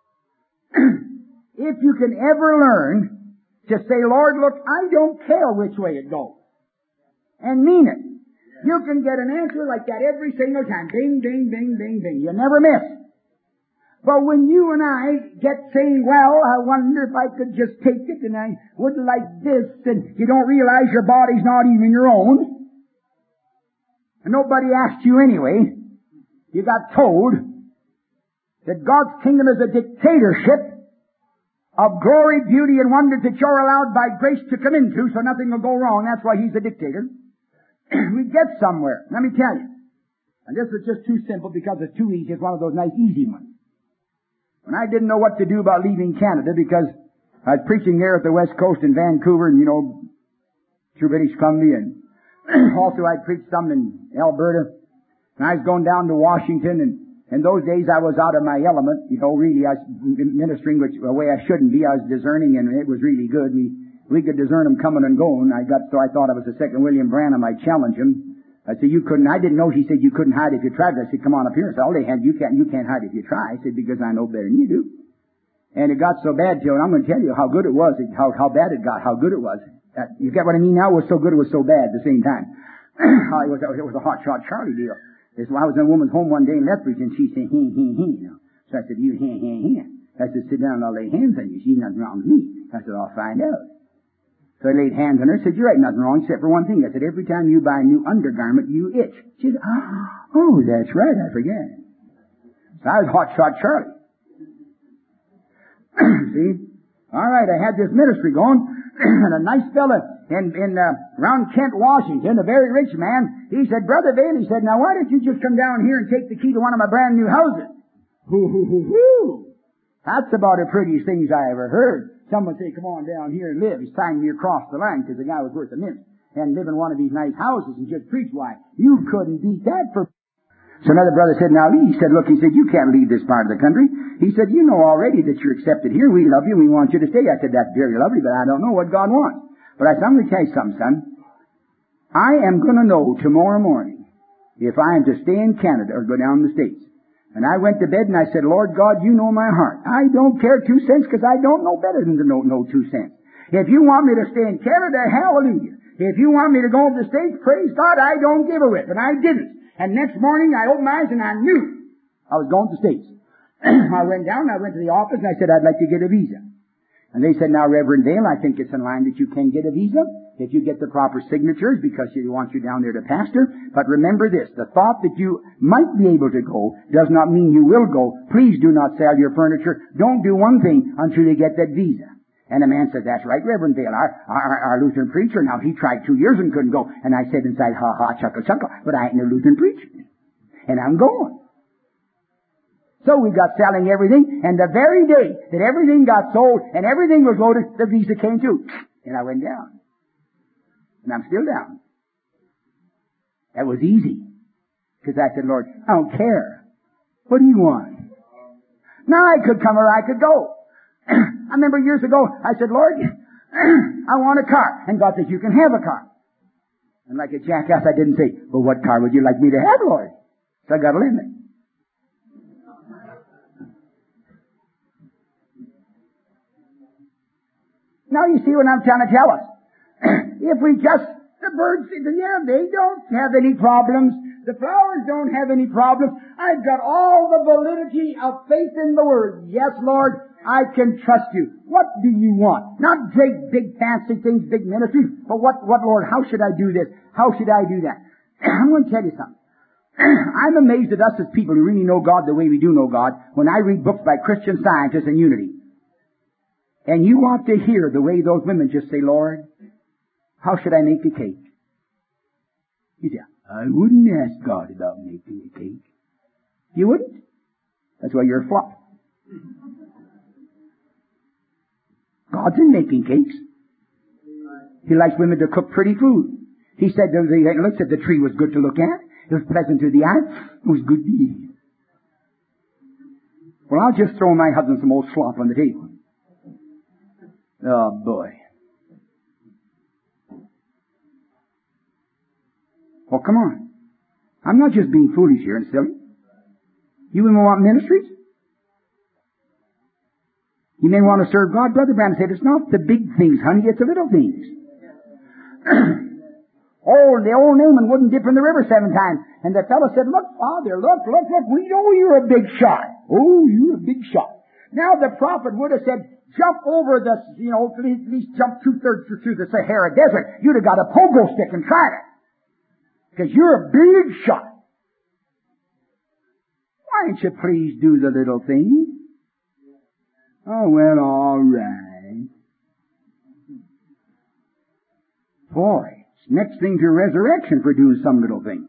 S2: If you can ever learn to say, Lord, look, I don't care which way it goes, and mean it, you can get an answer like that every single time. Ding, ding, ding, ding, ding. You never miss. But when you and I get saying, well, I wonder if I could just take it and I would like this, and you don't realize your body's not even your own, and nobody asked you anyway, you got told that God's kingdom is a dictatorship of glory, beauty, and wonders that you're allowed by grace to come into, so nothing will go wrong. That's why He's a dictator. We get somewhere. Let me tell you. And this is just too simple because it's too easy. It's one of those nice easy ones. When I didn't know what to do about leaving Canada because I was preaching there at the West Coast in Vancouver and, you know, through British Columbia, and also I preached some in Alberta. And I was going down to Washington, and in those days I was out of my element. You know, really, I was ministering which a way I shouldn't be. I was discerning, and it was really good. We we could discern them coming and going. I got so I thought I was the second William Branham. I'd challenge him. I said, you couldn't. I didn't know. He said you couldn't hide if you tried. I said, come on up here. I said, oh, they had you can't you can't hide if you try. I said, because I know better than you do. And it got so bad till, and I'm going to tell you how good it was, how how bad it got, how good it was. Uh, you get what I mean? Now it was so good, it was so bad at the same time. it was it was a hot shot Charlie deal. This, I was in a woman's home one day in Lethbridge, and she said, he, he, he. You know. So I said, you, he, he, he. I said, sit down and I'll lay hands on you. She's nothing wrong with me. I said, I'll find out. So I laid hands on her. Said, you're right, nothing wrong except for one thing. I said, every time you buy a new undergarment, you itch. She said, oh, that's right, I forget. So I was hot shot Charlie. See? All right, I had this ministry going, and a nice fella in, in, uh, around Kent, Washington, a very rich man, he said, Brother Bailey said, now why don't you just come down here and take the key to one of my brand new houses? Hoo, hoo, hoo, hoo. That's about the prettiest things I ever heard. Someone say, come on down here and live. He's signing me across the line because the guy was worth a mint. And live in one of these nice houses and just preach. Why, you couldn't beat that for... So another brother said, now, he said, look, he said, you can't leave this part of the country. He said, you know already that you're accepted here. We love you. We want you to stay. I said, that's very lovely, but I don't know what God wants. But I said, I'm going to tell you something, son. I am going to know tomorrow morning if I am to stay in Canada or go down the States. And I went to bed and I said, Lord God, you know my heart. I don't care two cents because I don't know better than to know, know two cents. If you want me to stay in Canada, hallelujah. If you want me to go to the States, praise God, I don't give a whip. And I didn't. And next morning I opened my eyes and I knew I was going to the States. I went down, I went to the office and I said, I'd like to get a visa. And they said, now, Reverend Dale, I think it's in line that you can get a visa if you get the proper signatures because he wants you down there to pastor. But remember this, the thought that you might be able to go does not mean you will go. Please do not sell your furniture. Don't do one thing until you get that visa. And the man said, that's right, Reverend Dale, our, our, our Lutheran preacher. Now, he tried two years and couldn't go. And I said inside, ha ha, chuckle, chuckle, but I ain't no Lutheran preacher. And I'm going. So we got selling everything, and the very day that everything got sold and everything was loaded, the visa came too. And I went down. And I'm still down. That was easy. Because I said, Lord, I don't care. What do you want? Now I could come or I could go. I remember years ago, I said, Lord, I want a car. And God said, you can have a car. And like a jackass, I didn't say, well, what car would you like me to have, Lord? So I got a limit. Now you see what I'm trying to tell us. If we just, the birds, yeah, they don't have any problems. The flowers don't have any problems. I've got all the validity of faith in the Word. Yes, Lord, I can trust you. What do you want? Not great, big, fancy things, big ministries, but what, what, Lord, how should I do this? How should I do that? I'm going to tell you something. I'm amazed at us as people who really know God the way we do know God when I read books by Christian Scientists and Unity. And you want to hear the way those women just say, Lord, how should I make a cake? You say, I wouldn't ask God about making a cake. You wouldn't? That's why you're a flop. God's in making cakes. He likes women to cook pretty food. He said, he looked at the tree was good to look at. It was pleasant to the eye. It was good to eat. Well, I'll just throw my husband some old slop on the table. Oh, boy. Oh, come on. I'm not just being foolish here and silly. You women want ministries? You men want to serve God? Brother Branham said, it's not the big things, honey, it's the little things. Oh, the old Naaman wouldn't dip in the river seven times. And the fellow said, look, Father, look, look, look, we know you're a big shot. Oh, you're a big shot. Now the prophet would have said, jump over the, you know, at least jump two-thirds through the Sahara Desert. You'd have got a pogo stick and tried it. Because you're a big shot. Why don't you please do the little things? Oh, well, all right. Boy, it's next thing to resurrection for doing some little thing.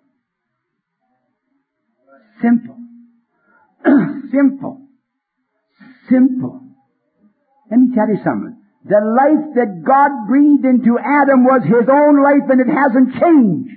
S2: Simple. Simple. Simple. Let me tell you something. The life that God breathed into Adam was His own life, and it hasn't changed.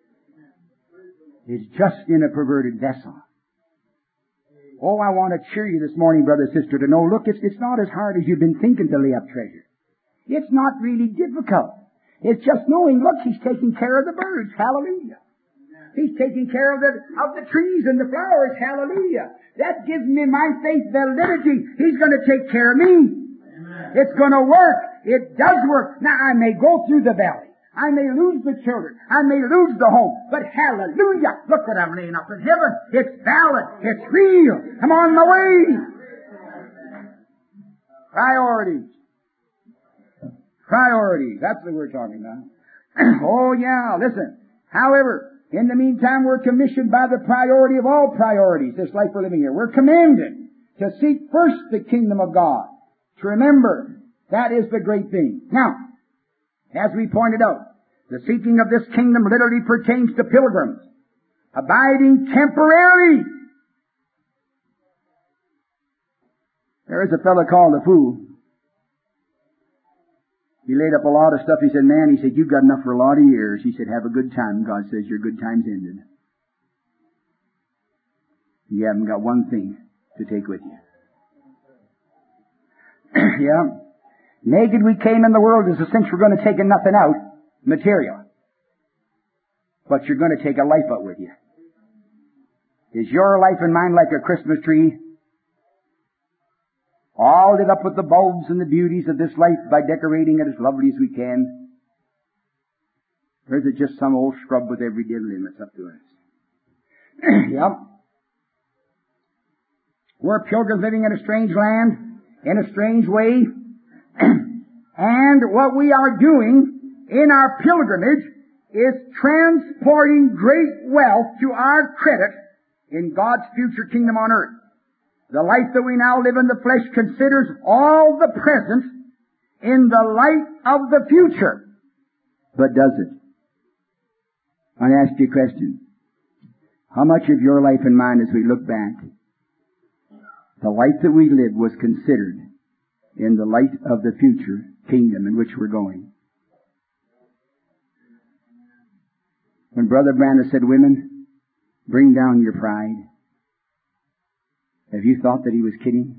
S2: It's just in a perverted vessel. Oh, I want to cheer you this morning, brother, sister, to know, look, it's, it's not as hard as you've been thinking to lay up treasure. It's not really difficult. It's just knowing, look, He's taking care of the birds. Hallelujah. He's taking care of the, of the trees and the flowers. Hallelujah. That gives me my faith validity. He's going to take care of me. Amen. It's going to work. It does work. Now, I may go through the valley. I may lose the children. I may lose the home. But hallelujah. Look what I'm laying up in heaven. It's valid. It's real. I'm on my way. Priorities. Priorities. That's what we're talking about. Oh, yeah. Listen. However, in the meantime, we're commissioned by the priority of all priorities, this life we're living here. We're commanded to seek first the kingdom of God. To remember, that is the great thing. Now, as we pointed out, the seeking of this kingdom literally pertains to pilgrims, abiding temporary. There is a fellow called the fool. He laid up a lot of stuff. He said, man, he said, you've got enough for a lot of years. He said, have a good time. God says, your good time's ended. You haven't got one thing to take with you. Yeah. Naked we came in the world is a sense we're going to take nothing out, material. But you're going to take a life out with you. Is your life and mine like a Christmas tree? All lit up with the bulbs and the beauties of this life by decorating it as lovely as we can? Or is it just some old scrub with every dead limb that's up to us? Yep. We're pilgrims living in a strange land, in a strange way. And what we are doing in our pilgrimage is transporting great wealth to our credit in God's future kingdom on earth. The life that we now live in the flesh considers all the present in the light of the future. But does it? I want to ask you a question. How much of your life and mine, as we look back, the life that we lived was considered in the light of the future kingdom in which we're going? When Brother Branham said, women, bring down your pride, have you thought that he was kidding?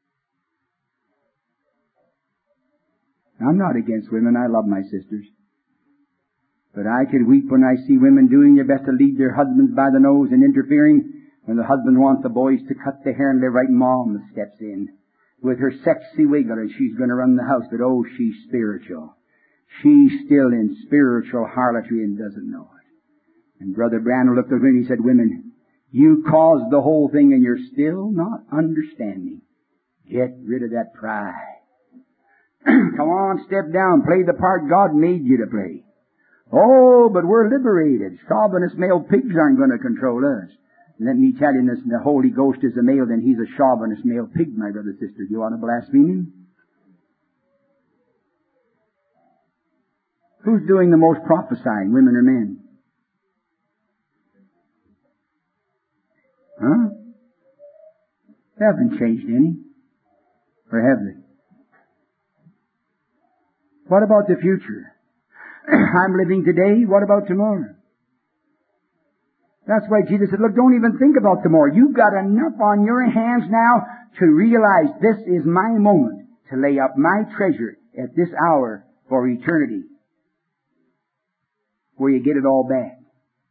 S2: I'm not against women. I love my sisters. But I can weep when I see women doing their best to lead their husbands by the nose and interfering when the husband wants the boys to cut their hair and live right, Mom steps in with her sexy wiggle and she's going to run the house, but oh, she's spiritual. She's still in spiritual harlotry and doesn't know it. And Brother Branham looked at her and he said, women, you caused the whole thing and you're still not understanding. Get rid of that pride. Come on, step down, play the part God made you to play. Oh, but we're liberated. Chauvinist male pigs aren't going to control us. Let me tell you this, the Holy Ghost is a male, then he's a chauvinist male pig, my brother and sister. Do you want to blaspheme him? Who's doing the most prophesying, women or men? Huh? They haven't changed any. Or have they? What about the future? I'm living today. What about tomorrow? That's why Jesus said, look, don't even think about tomorrow. You've got enough on your hands now to realize this is my moment to lay up my treasure at this hour for eternity, where you get it all back.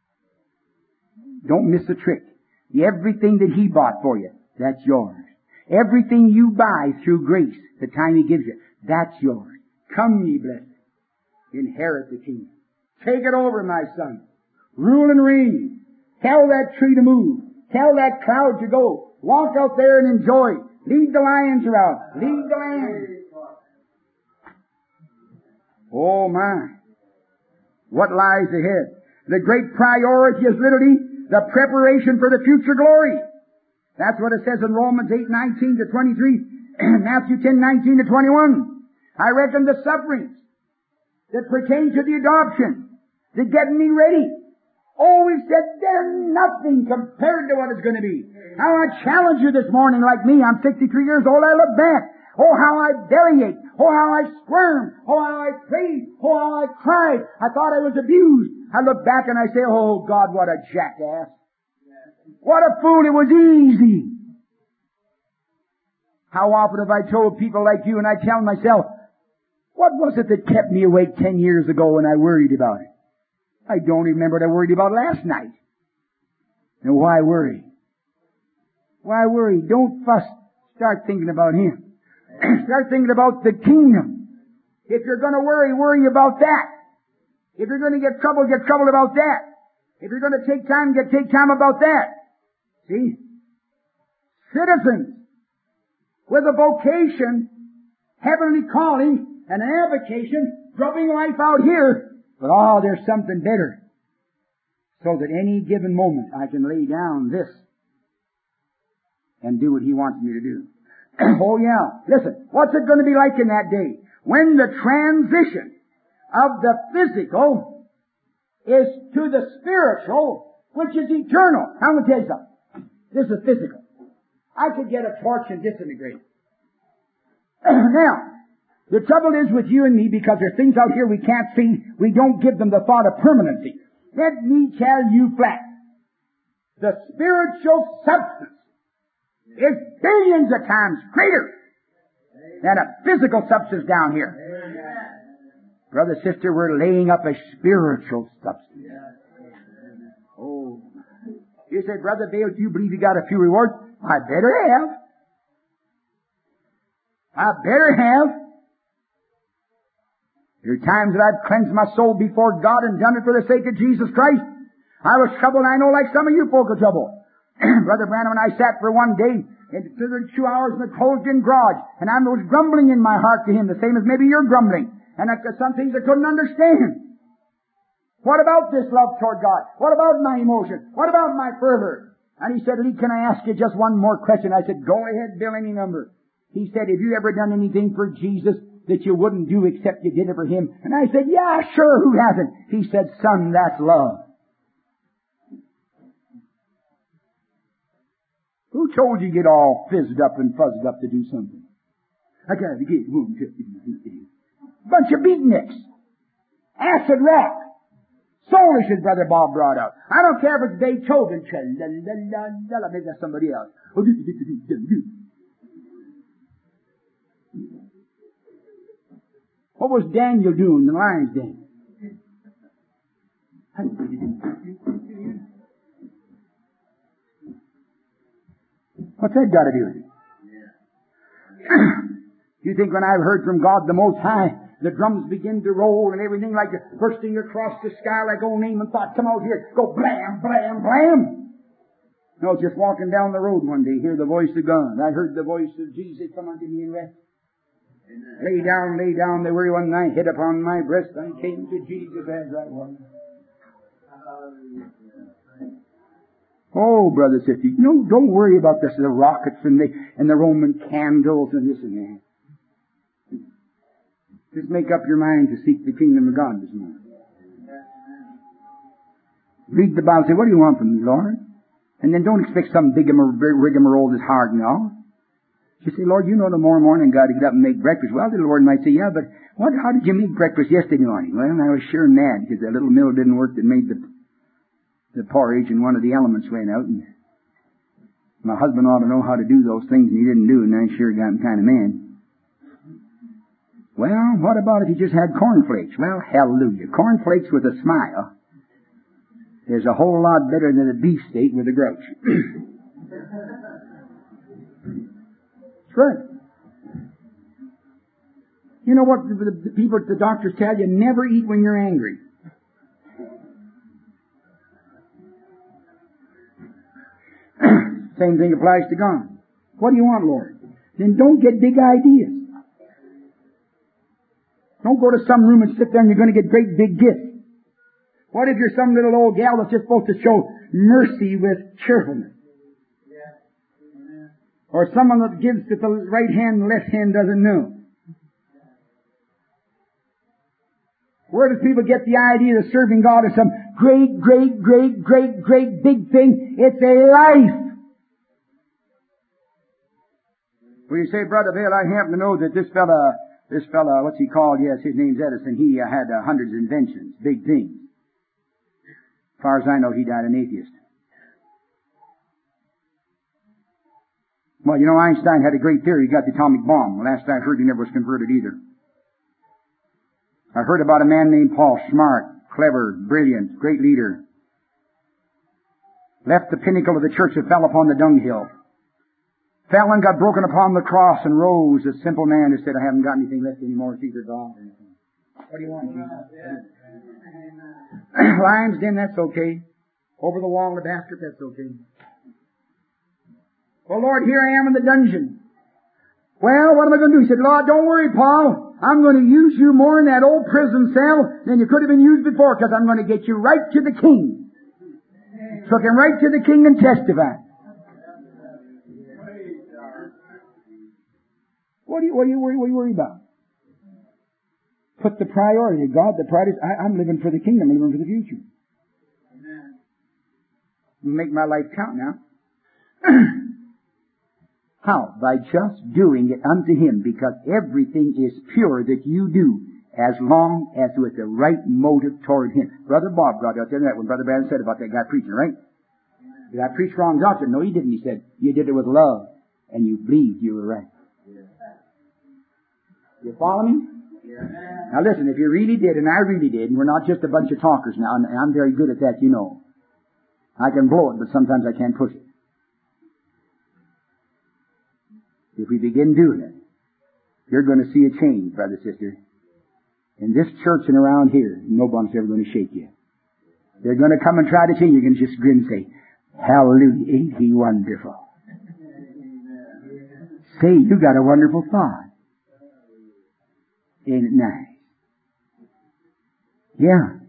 S2: Don't miss a trick. Everything that He bought for you, that's yours. Everything you buy through grace, the time He gives you, that's yours. Come, ye blessed, inherit the kingdom. Take it over, my son. Rule and reign. Tell that tree to move. Tell that cloud to go. Walk out there and enjoy. Lead the lions around. Lead the lambs. Oh my. What lies ahead? The great priority is literally the preparation for the future glory. That's what it says in Romans eight nineteen to twenty-three, Matthew ten nineteen to twenty-one. I reckon the sufferings that pertain to the adoption, the getting me ready. Oh, he said, they're nothing compared to what it's going to be. Now I challenge you this morning like me. I'm sixty-three years old. I look back. Oh, how I bellyache. Oh, how I squirmed. Oh, how I prayed. Oh, how I cried. I thought I was abused. I look back and I say, oh, God, what a jackass. What a fool. It was easy. How often have I told people like you, and I tell myself, what was it that kept me awake ten years ago when I worried about it? I don't even remember what I worried about last night. And why worry? Why worry? Don't fuss. Start thinking about Him. Start thinking about the kingdom. If you're going to worry, worry about that. If you're going to get trouble, get trouble about that. If you're going to take time, get take time about that. See? Citizens with a vocation, heavenly calling, and an avocation, grubbing life out here. But oh, there's something better. So that any given moment I can lay down this and do what He wants me to do. Oh yeah. Listen, what's it going to be like in that day? When the transition of the physical is to the spiritual, which is eternal. I'm going to tell you something. This is physical. I could get a torch and disintegrate. Now, the trouble is with you and me, because there's things out here we can't see, we don't give them the thought of permanency. Let me tell you flat. The spiritual substance is billions of times greater than a physical substance down here. Brother, sister, we're laying up a spiritual substance. Oh. You say, Brother Bale, do you believe you got a few rewards? I better have. I better have. There are times that I've cleansed my soul before God and done it for the sake of Jesus Christ. I was troubled, I know, like some of you folk are troubled. Brother Branham and I sat for one day, and two hours in the closed-in garage, and I was grumbling in my heart to Him, the same as maybe you're grumbling. And I, some things I couldn't understand. What about this love toward God? What about my emotion? What about my fervor? And he said, Lee, can I ask you just one more question? I said, go ahead, Bill, any number. He said, have you ever done anything for Jesus that you wouldn't do except you did it for Him? And I said, yeah, sure, who hasn't? He said, son, that's love. Who told you to get all fizzed up and fuzzed up to do something? I gotta get one. Bunch of beatniks. Acid rock. Soulish, as Brother Bob brought out. I don't care if it's Beethoven. Maybe that's somebody else. What was Daniel doing in the lion's den? What's that got to do with it? You think when I've heard from God the Most High, the drums begin to roll and everything like the bursting across the sky like old Naaman thought, come out here, go blam, blam, blam. No, just walking down the road one day, hear the voice of God. I heard the voice of Jesus, come unto me and rest. Amen. Lay down, lay down, the weary one, thy head upon my breast. I came to Jesus as I was. Oh, brother, sister, you know, don't worry about this, the rockets and the, and the Roman candles and this and that. Just make up your mind to seek the kingdom of God this morning. Read the Bible and say, what do you want from me, Lord? And then don't expect some big rigmarole that's hard and all. You say, Lord, you know tomorrow morning God to get up and make breakfast. Well, the Lord might say, yeah, but what, how did you make breakfast yesterday morning? Well, I was sure mad because that little mill didn't work that made the the porridge and one of the elements went out. And my husband ought to know how to do those things and he didn't do, and I sure got kind of mad. Well, what about if you just had cornflakes? Well, hallelujah. Cornflakes with a smile is a whole lot better than a beefsteak with a grouch. That's right. You know what the, the people, the doctors tell you? Never eat when you're angry. Same thing applies to God. What do you want, Lord? Then don't get big ideas. Don't go to some room and sit there and you're going to get great big gifts. What if you're some little old gal that's just supposed to show mercy with cheerfulness? Or someone that gives with the right hand and the left hand doesn't know. Where do people get the idea that serving God is some great, great, great, great, great big thing? It's a life. Well, you say, Brother Bill, I happen to know that this fella, this fella, what's he called? Yes, his name's Edison. He uh, had uh, hundreds of inventions, big things. As far as I know, he died an atheist. Well, you know, Einstein had a great theory. He got the atomic bomb. Last I heard, he never was converted either. I heard about a man named Paul, smart, clever, brilliant, great leader. Left the pinnacle of the church and fell upon the dunghill. Fell and got broken upon the cross and rose, a simple man who said, I haven't got anything left anymore, it's either God or anything. What do you want, Jesus? Lion's den, that's okay. Over the wall in the basket, that's okay. Well, Lord, here I am in the dungeon. Well, what am I going to do? He said, Lord, don't worry, Paul. I'm going to use you more in that old prison cell than you could have been used before, because I'm going to get you right to the king. Took him right to the king and testified. What do you, what do you worry, what do you worry about? Put the priority. God, the priority is, I, I'm living for the kingdom. I'm living for the future. Amen. Make my life count now. How? By just doing it unto Him, because everything is pure that you do, as long as with the right motive toward Him. Brother Bob brought out that when Brother Brandon said about that guy preaching, right? Did I preach wrong doctrine? No, he didn't. He said, you did it with love, and you believed you were right. You follow me? Yeah. Now listen, if you really did, and I really did, and we're not just a bunch of talkers now, and I'm very good at that, you know. I can blow it, but sometimes I can't push it. If we begin doing it, you're going to see a change, brother, sister. In this church and around here, nobody's ever going to shake you. They're going to come and try to change you. You can just grin and say, hallelujah, ain't He wonderful? Say, you got a wonderful thought. Ain't it nice? Yeah.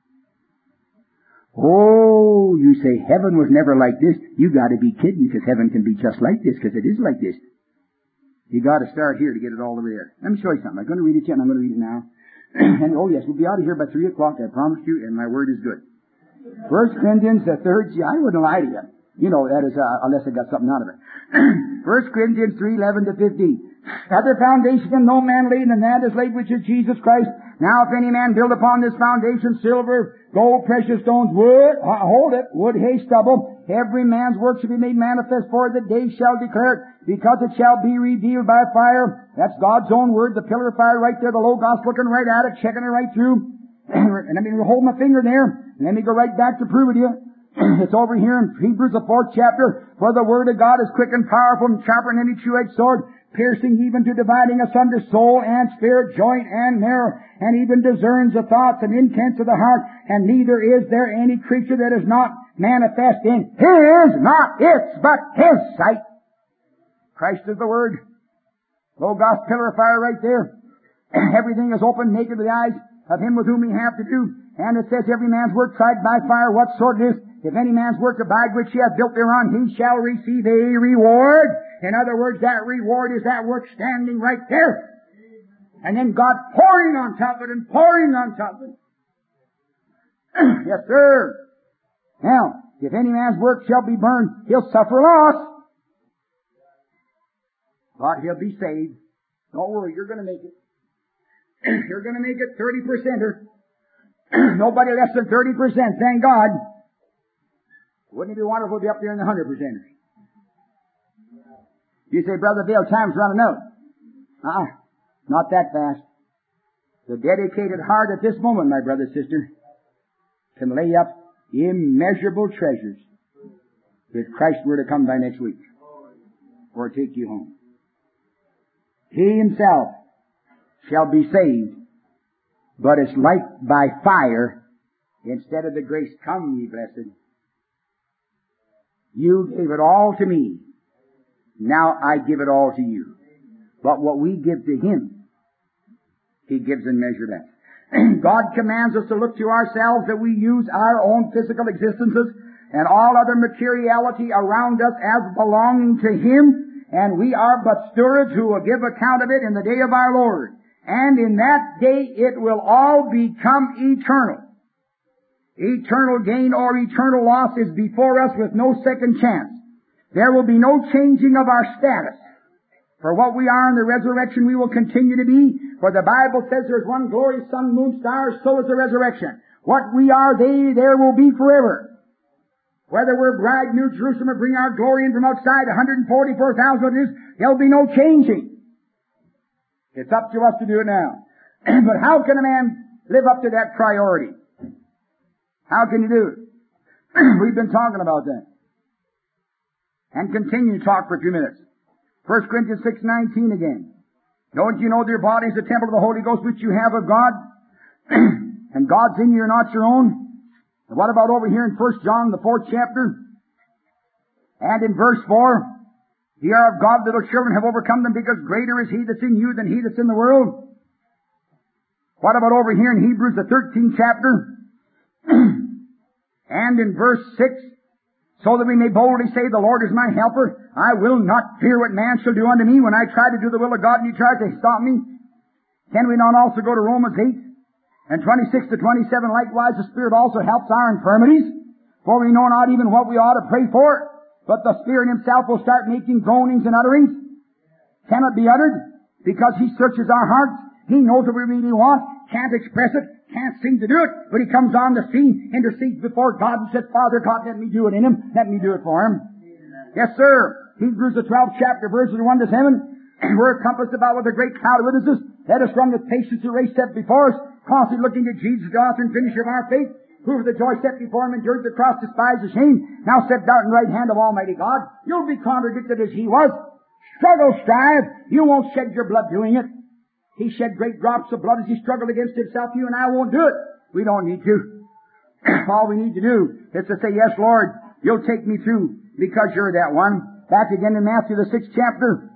S2: Oh, you say heaven was never like this. You got to be kidding, because heaven can be just like this, because it is like this. You got to start here to get it all over there. Let me show you something. I'm going to read it yet, and I'm going to read it now. And oh yes, we'll be out of here by three o'clock. I promise you, and my word is good. First Corinthians, the third. See, I wouldn't lie to you. You know that is uh, unless I got something out of it. First Corinthians three eleven to fifteen. Other foundation can no man lay than that is laid, which is Jesus Christ. Now if any man build upon this foundation silver, gold, precious stones, wood, uh, hold it, wood, hay, stubble, every man's work shall be made manifest, for the day shall declare it, because it shall be revealed by fire. That's God's own word, the pillar of fire right there, the Logos looking right at it, checking it right through. And let me hold my finger there, and let me go right back to prove it to you. It's over here in Hebrews, the fourth chapter. For the word of God is quick and powerful and sharper than any two-edged sword, piercing even to dividing asunder soul and spirit, joint and marrow, and even discerns the thoughts and intents of the heart. And neither is there any creature that is not manifest in His, not its, but His sight. Christ is the Word. Logos, pillar of fire right there. Everything is open, naked to the eyes of Him with whom we have to do. And it says, every man's work tried by fire, what sort it is. If any man's work abide which he hath built thereon, he shall receive a reward. In other words, that reward is that work standing right there. And then God pouring on top of it and pouring on top of it. Yes, sir. Now, if any man's work shall be burned, he'll suffer loss. But he'll be saved. Don't worry, you're going to make it. You're going to make it thirty percenter. Nobody less than thirty percent, thank God. Wouldn't it be wonderful to be up there in the one hundred percenters? You say, Brother Bill, time's running out. Ah, not that fast. The dedicated heart at this moment, my brother, sister, can lay up immeasurable treasures if Christ were to come by next week or take you home. He himself shall be saved, but it's like by fire instead of the grace, come ye blessed. You gave it all to me. Now I give it all to you. But what we give to Him, He gives in measure less. God commands us to look to ourselves that we use our own physical existences and all other materiality around us as belonging to Him, and we are but stewards who will give account of it in the day of our Lord. And in that day it will all become eternal. Eternal gain or eternal loss is before us with no second chance. There will be no changing of our status. For what we are in the resurrection we will continue to be. For the Bible says there's one glorious sun, moon, stars, so is the resurrection. What we are, they there will be forever. Whether we're bride, New Jerusalem, or bring our glory in from outside, one hundred forty-four thousand what it is, there'll be no changing. It's up to us to do it now. But how can a man live up to that priority? How can you do it? We've been talking about that. And continue to talk for a few minutes. First Corinthians six nineteen again. Don't you know that your body is the temple of the Holy Ghost which you have of God? And God's in you, you're not your own. And what about over here in First John, the fourth chapter? And in verse four, ye are of God, little children, have overcome them, because greater is He that's in you than he that's in the world. What about over here in Hebrews, the thirteenth chapter? And in verse six, so that we may boldly say, the Lord is my helper. I will not fear what man shall do unto me when I try to do the will of God and you try to stop me. Can we not also go to Romans eight and twenty-six to twenty-seven? Likewise, the Spirit also helps our infirmities, for we know not even what we ought to pray for, but the Spirit Himself will start making groanings and utterings. Cannot be uttered, because He searches our hearts. He knows what we really want, can't express it, can't seem to do it, but He comes on the scene, intercedes before God and says, Father God, let me do it in Him, let me do it for Him. Yes, sir. Hebrews the twelfth chapter, verses one to seven. We're encompassed about with a great cloud of witnesses. Let us run with patience the race set before us, constantly looking to Jesus, the author and finisher of our faith, who for the joy set before Him endured the cross, despised the shame, now set down in the right hand of Almighty God. You'll be contradicted as He was. Struggle, strive. You won't shed your blood doing it. He shed great drops of blood as He struggled against Himself. You and I won't do it. We don't need to. All we need to do is to say, yes, Lord, You'll take me through because You're that one. Back again in Matthew, the sixth chapter.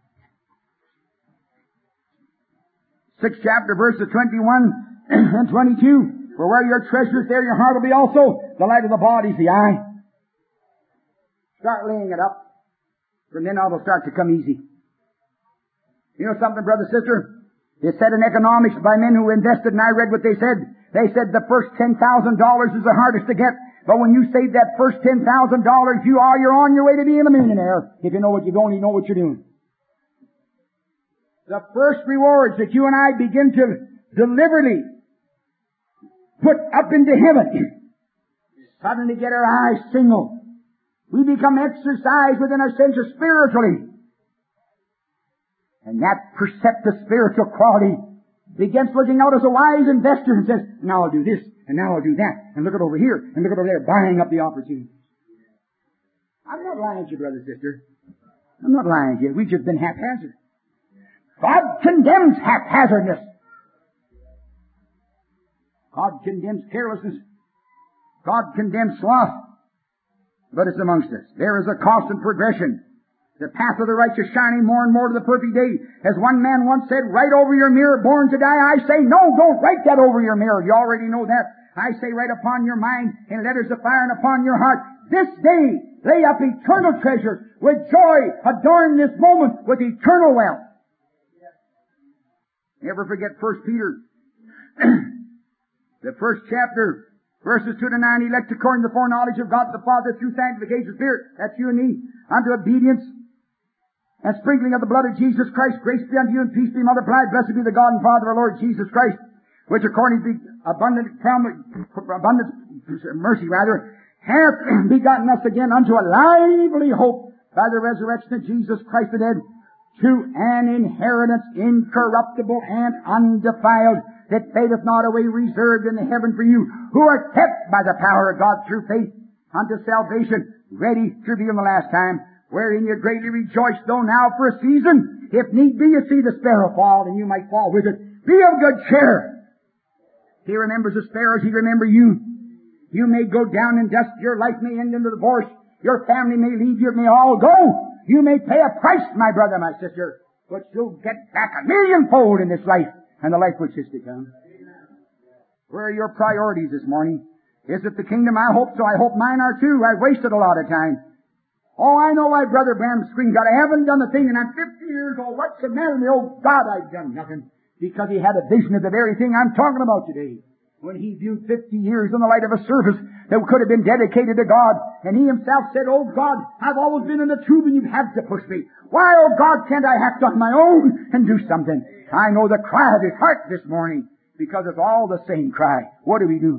S2: Sixth chapter, verses twenty-one and twenty-two. For where your treasure is, there your heart will be also. The light of the body is the eye. Start laying it up. From then on, it'll start to come easy. You know something, brother, sister? It's said in economics by men who invested, and I read what they said. They said the first ten thousand dollars is the hardest to get. But when you save that first ten thousand dollars, you are, you're on your way to being a millionaire. If you know what you're doing, you know what you're doing. The first rewards that you and I begin to deliberately put up into heaven, suddenly get our eyes single. We become exercised within our senses spiritually. And that perceptive spiritual quality begins looking out as a wise investor and says, now I'll do this, and now I'll do that, and look at over here, and look at over there, buying up the opportunities. I'm not lying to you, brother, sister. I'm not lying to you. We've just been haphazard. God condemns haphazardness. God condemns carelessness. God condemns sloth. But it's amongst us. There is a constant progression. The path of the righteous shining more and more to the perfect day. As one man once said, write over your mirror, born to die. I say, no, don't write that over your mirror. You already know that. I say, write upon your mind in letters of fire and upon your heart. This day, lay up eternal treasures. With joy, adorn this moment with eternal wealth. Never forget First Peter. The first chapter, verses two to nine, elect according to the foreknowledge of God the Father through sanctification of Spirit. That's you and me. Unto obedience and sprinkling of the blood of Jesus Christ, grace be unto you and peace be multiplied. Blessed be the God and Father of our Lord Jesus Christ, which according to the abundant prom- abundance mercy rather, hath begotten us again unto a lively hope by the resurrection of Jesus Christ the dead, to an inheritance incorruptible and undefiled, that fadeth not away, reserved in the heaven for you, who are kept by the power of God through faith unto salvation, ready to be in the last time, wherein you greatly rejoice, though now for a season, if need be, you see the sparrow fall, and you might fall with it. Be of good cheer. He remembers the sparrows, he remember you. You may go down in dust, your life may end in divorce, your family may leave you, it may all go. You may pay a price, my brother, my sister, but you'll get back a millionfold in this life, and the life which is to come. Where are your priorities this morning? Is it the kingdom? I hope so. I hope mine are too. I've wasted a lot of time. Oh, I know why Brother Branham screamed out, I haven't done the thing, and I'm fifty years old. What's the matter with me? Oh, God, I've done nothing. Because he had a vision of the very thing I'm talking about today. When he viewed fifty years in the light of a service that could have been dedicated to God. And he himself said, oh God, I've always been in the tube and you've had to push me. Why, oh God, can't I act on my own and do something? I know the cry of his heart this morning, because it's all the same cry. What do we do?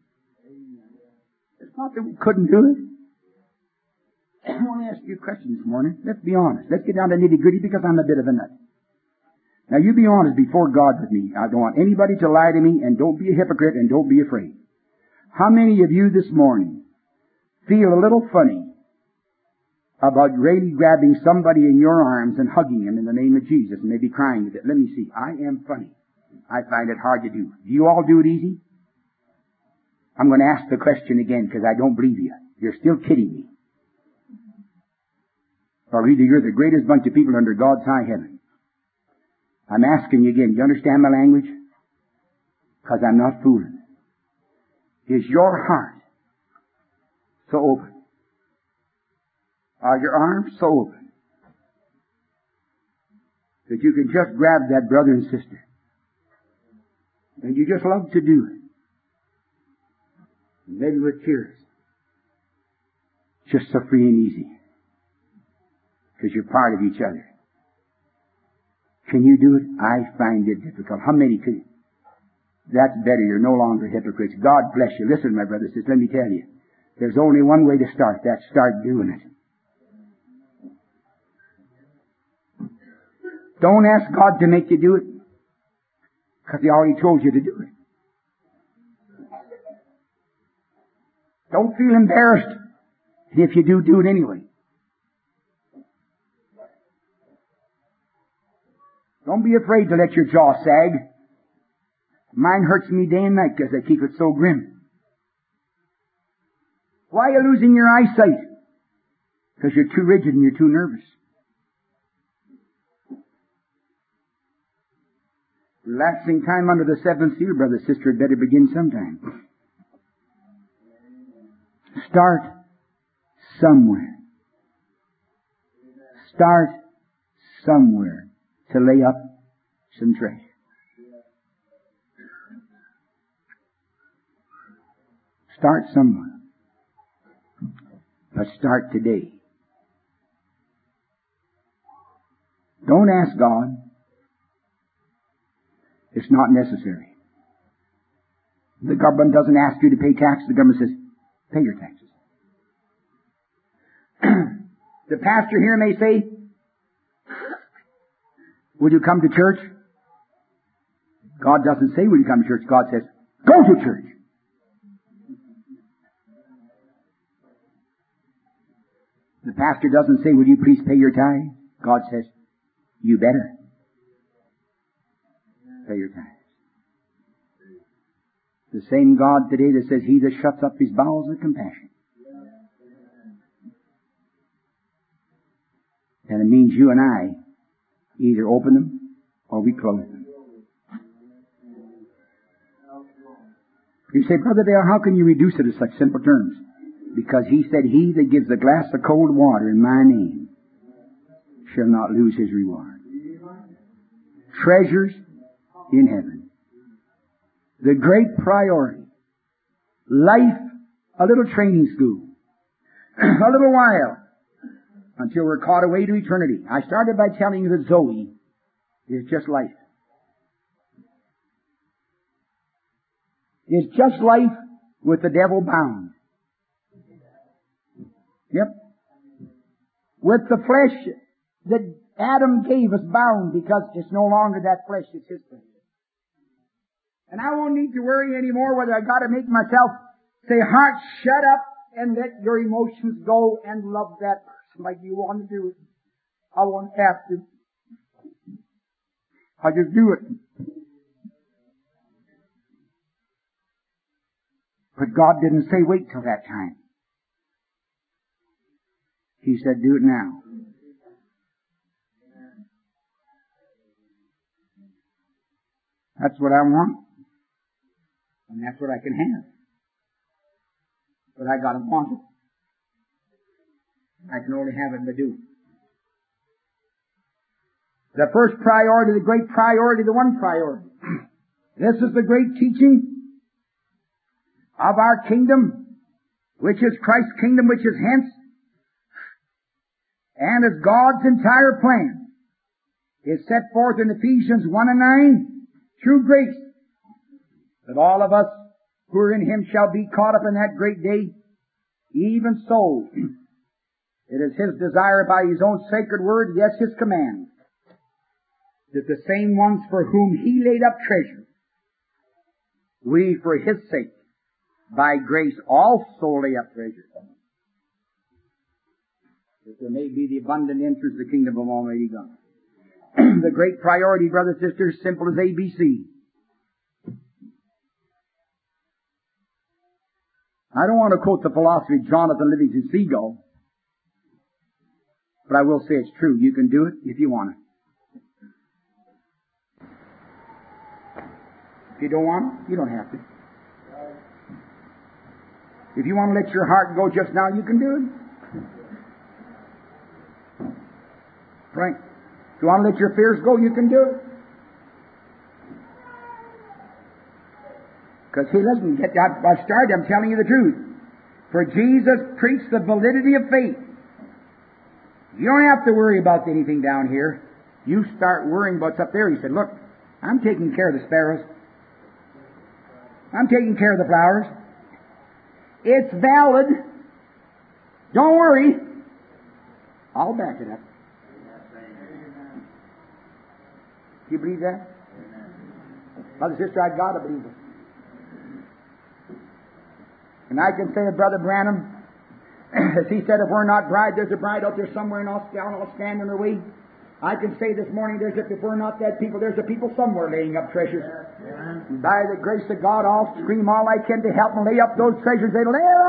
S2: It's not that we couldn't do it. I want to ask you a question this morning. Let's be honest. Let's get down to nitty-gritty, because I'm a bit of a nut. Now, you be honest before God with me. I don't want anybody to lie to me, and don't be a hypocrite, and don't be afraid. How many of you this morning feel a little funny about really grabbing somebody in your arms and hugging him in the name of Jesus, and maybe crying a bit? Let me see. I am funny. I find it hard to do. Do you all do it easy? I'm going to ask the question again, because I don't believe you. You're still kidding me. Or either you're the greatest bunch of people under God's high heaven. I'm asking you again, do you understand my language? Because I'm not fooling. Is your heart so open? Are your arms so open that you can just grab that brother and sister, and you just love to do it, maybe with tears, just so free and easy, because you're part of each other? Can you do it? I find it difficult. How many could? That's better. You're no longer hypocrites. God bless you. Listen, my brothers, let me tell you. There's only one way to start. That's start doing it. Don't ask God to make you do it, because He already told you to do it. Don't feel embarrassed. And if you do, do it anyway. Don't be afraid to let your jaw sag. Mine hurts me day and night because I keep it so grim. Why are you losing your eyesight? Because you're too rigid and you're too nervous. Relaxing time under the seventh seal, brother, sister, had better begin sometime. Start somewhere. Start somewhere. to lay up some treasure. Start somewhere. But start today. Don't ask God. It's not necessary. The government doesn't ask you to pay taxes. The government says, pay your taxes. The pastor here may say, would you come to church? God doesn't say, will you come to church? God says, go to church. The pastor doesn't say, will you please pay your tithe? God says, you better pay your tithe. The same God today that says, he that shuts up his bowels of compassion. And it means you and I either open them or we close them. You say, Brother Dale, how can you reduce it to such simple terms? Because he said, he that gives a glass of cold water in my name shall not lose his reward. Treasures in heaven. The great priority. Life, a little training school. A little while until we're caught away to eternity. I started by telling you that Zoe is just life. It's just life with the devil bound. Yep. With the flesh that Adam gave us bound, because it's no longer that flesh, it's his flesh. And I won't need to worry anymore whether I got to make myself say, heart, shut up and let your emotions go and love that person like you want to do it. I won't have to. I'll just do it. But God didn't say wait till that time. He said do it now. That's what I want. And that's what I can have. But I gotta want it. I can only have it to do it. The first priority, the great priority, the one priority. This is the great teaching of our kingdom, which is Christ's kingdom, which is hence, and is God's entire plan, is set forth in Ephesians one and nine, through grace, that all of us who are in Him shall be caught up in that great day. Even so, it is His desire by His own sacred word, yes, His command, that the same ones for whom He laid up treasure, we for His sake, by grace, also lay up treasure, that there may be the abundant entrance of the kingdom of Almighty God. The great priority, brothers and sisters, simple as A B C. I don't want to quote the philosophy of Jonathan Livingston Seagull, but I will say it's true. You can do it if you want it. If you don't want it, you don't have to. If you want to let your heart go just now, you can do it. Right? If you want to let your fears go, you can do it. Because he doesn't get that. I started, I'm telling you the truth. For Jesus preached the validity of faith. You don't have to worry about anything down here. You start worrying about what's up there. He said, look, I'm taking care of the sparrows. I'm taking care of the flowers. It's valid. Don't worry. I'll back it up. Do you believe that? Brother, sister, I've got to believe it. And I can say of Brother Branham, as he said, if we're not bride, there's a bride out there somewhere and I'll stand in their way. I can say this morning, there's a, if we're not that people, there's a people somewhere laying up treasures. And by the grace of God, I'll scream all I can to help them lay up those treasures. They lay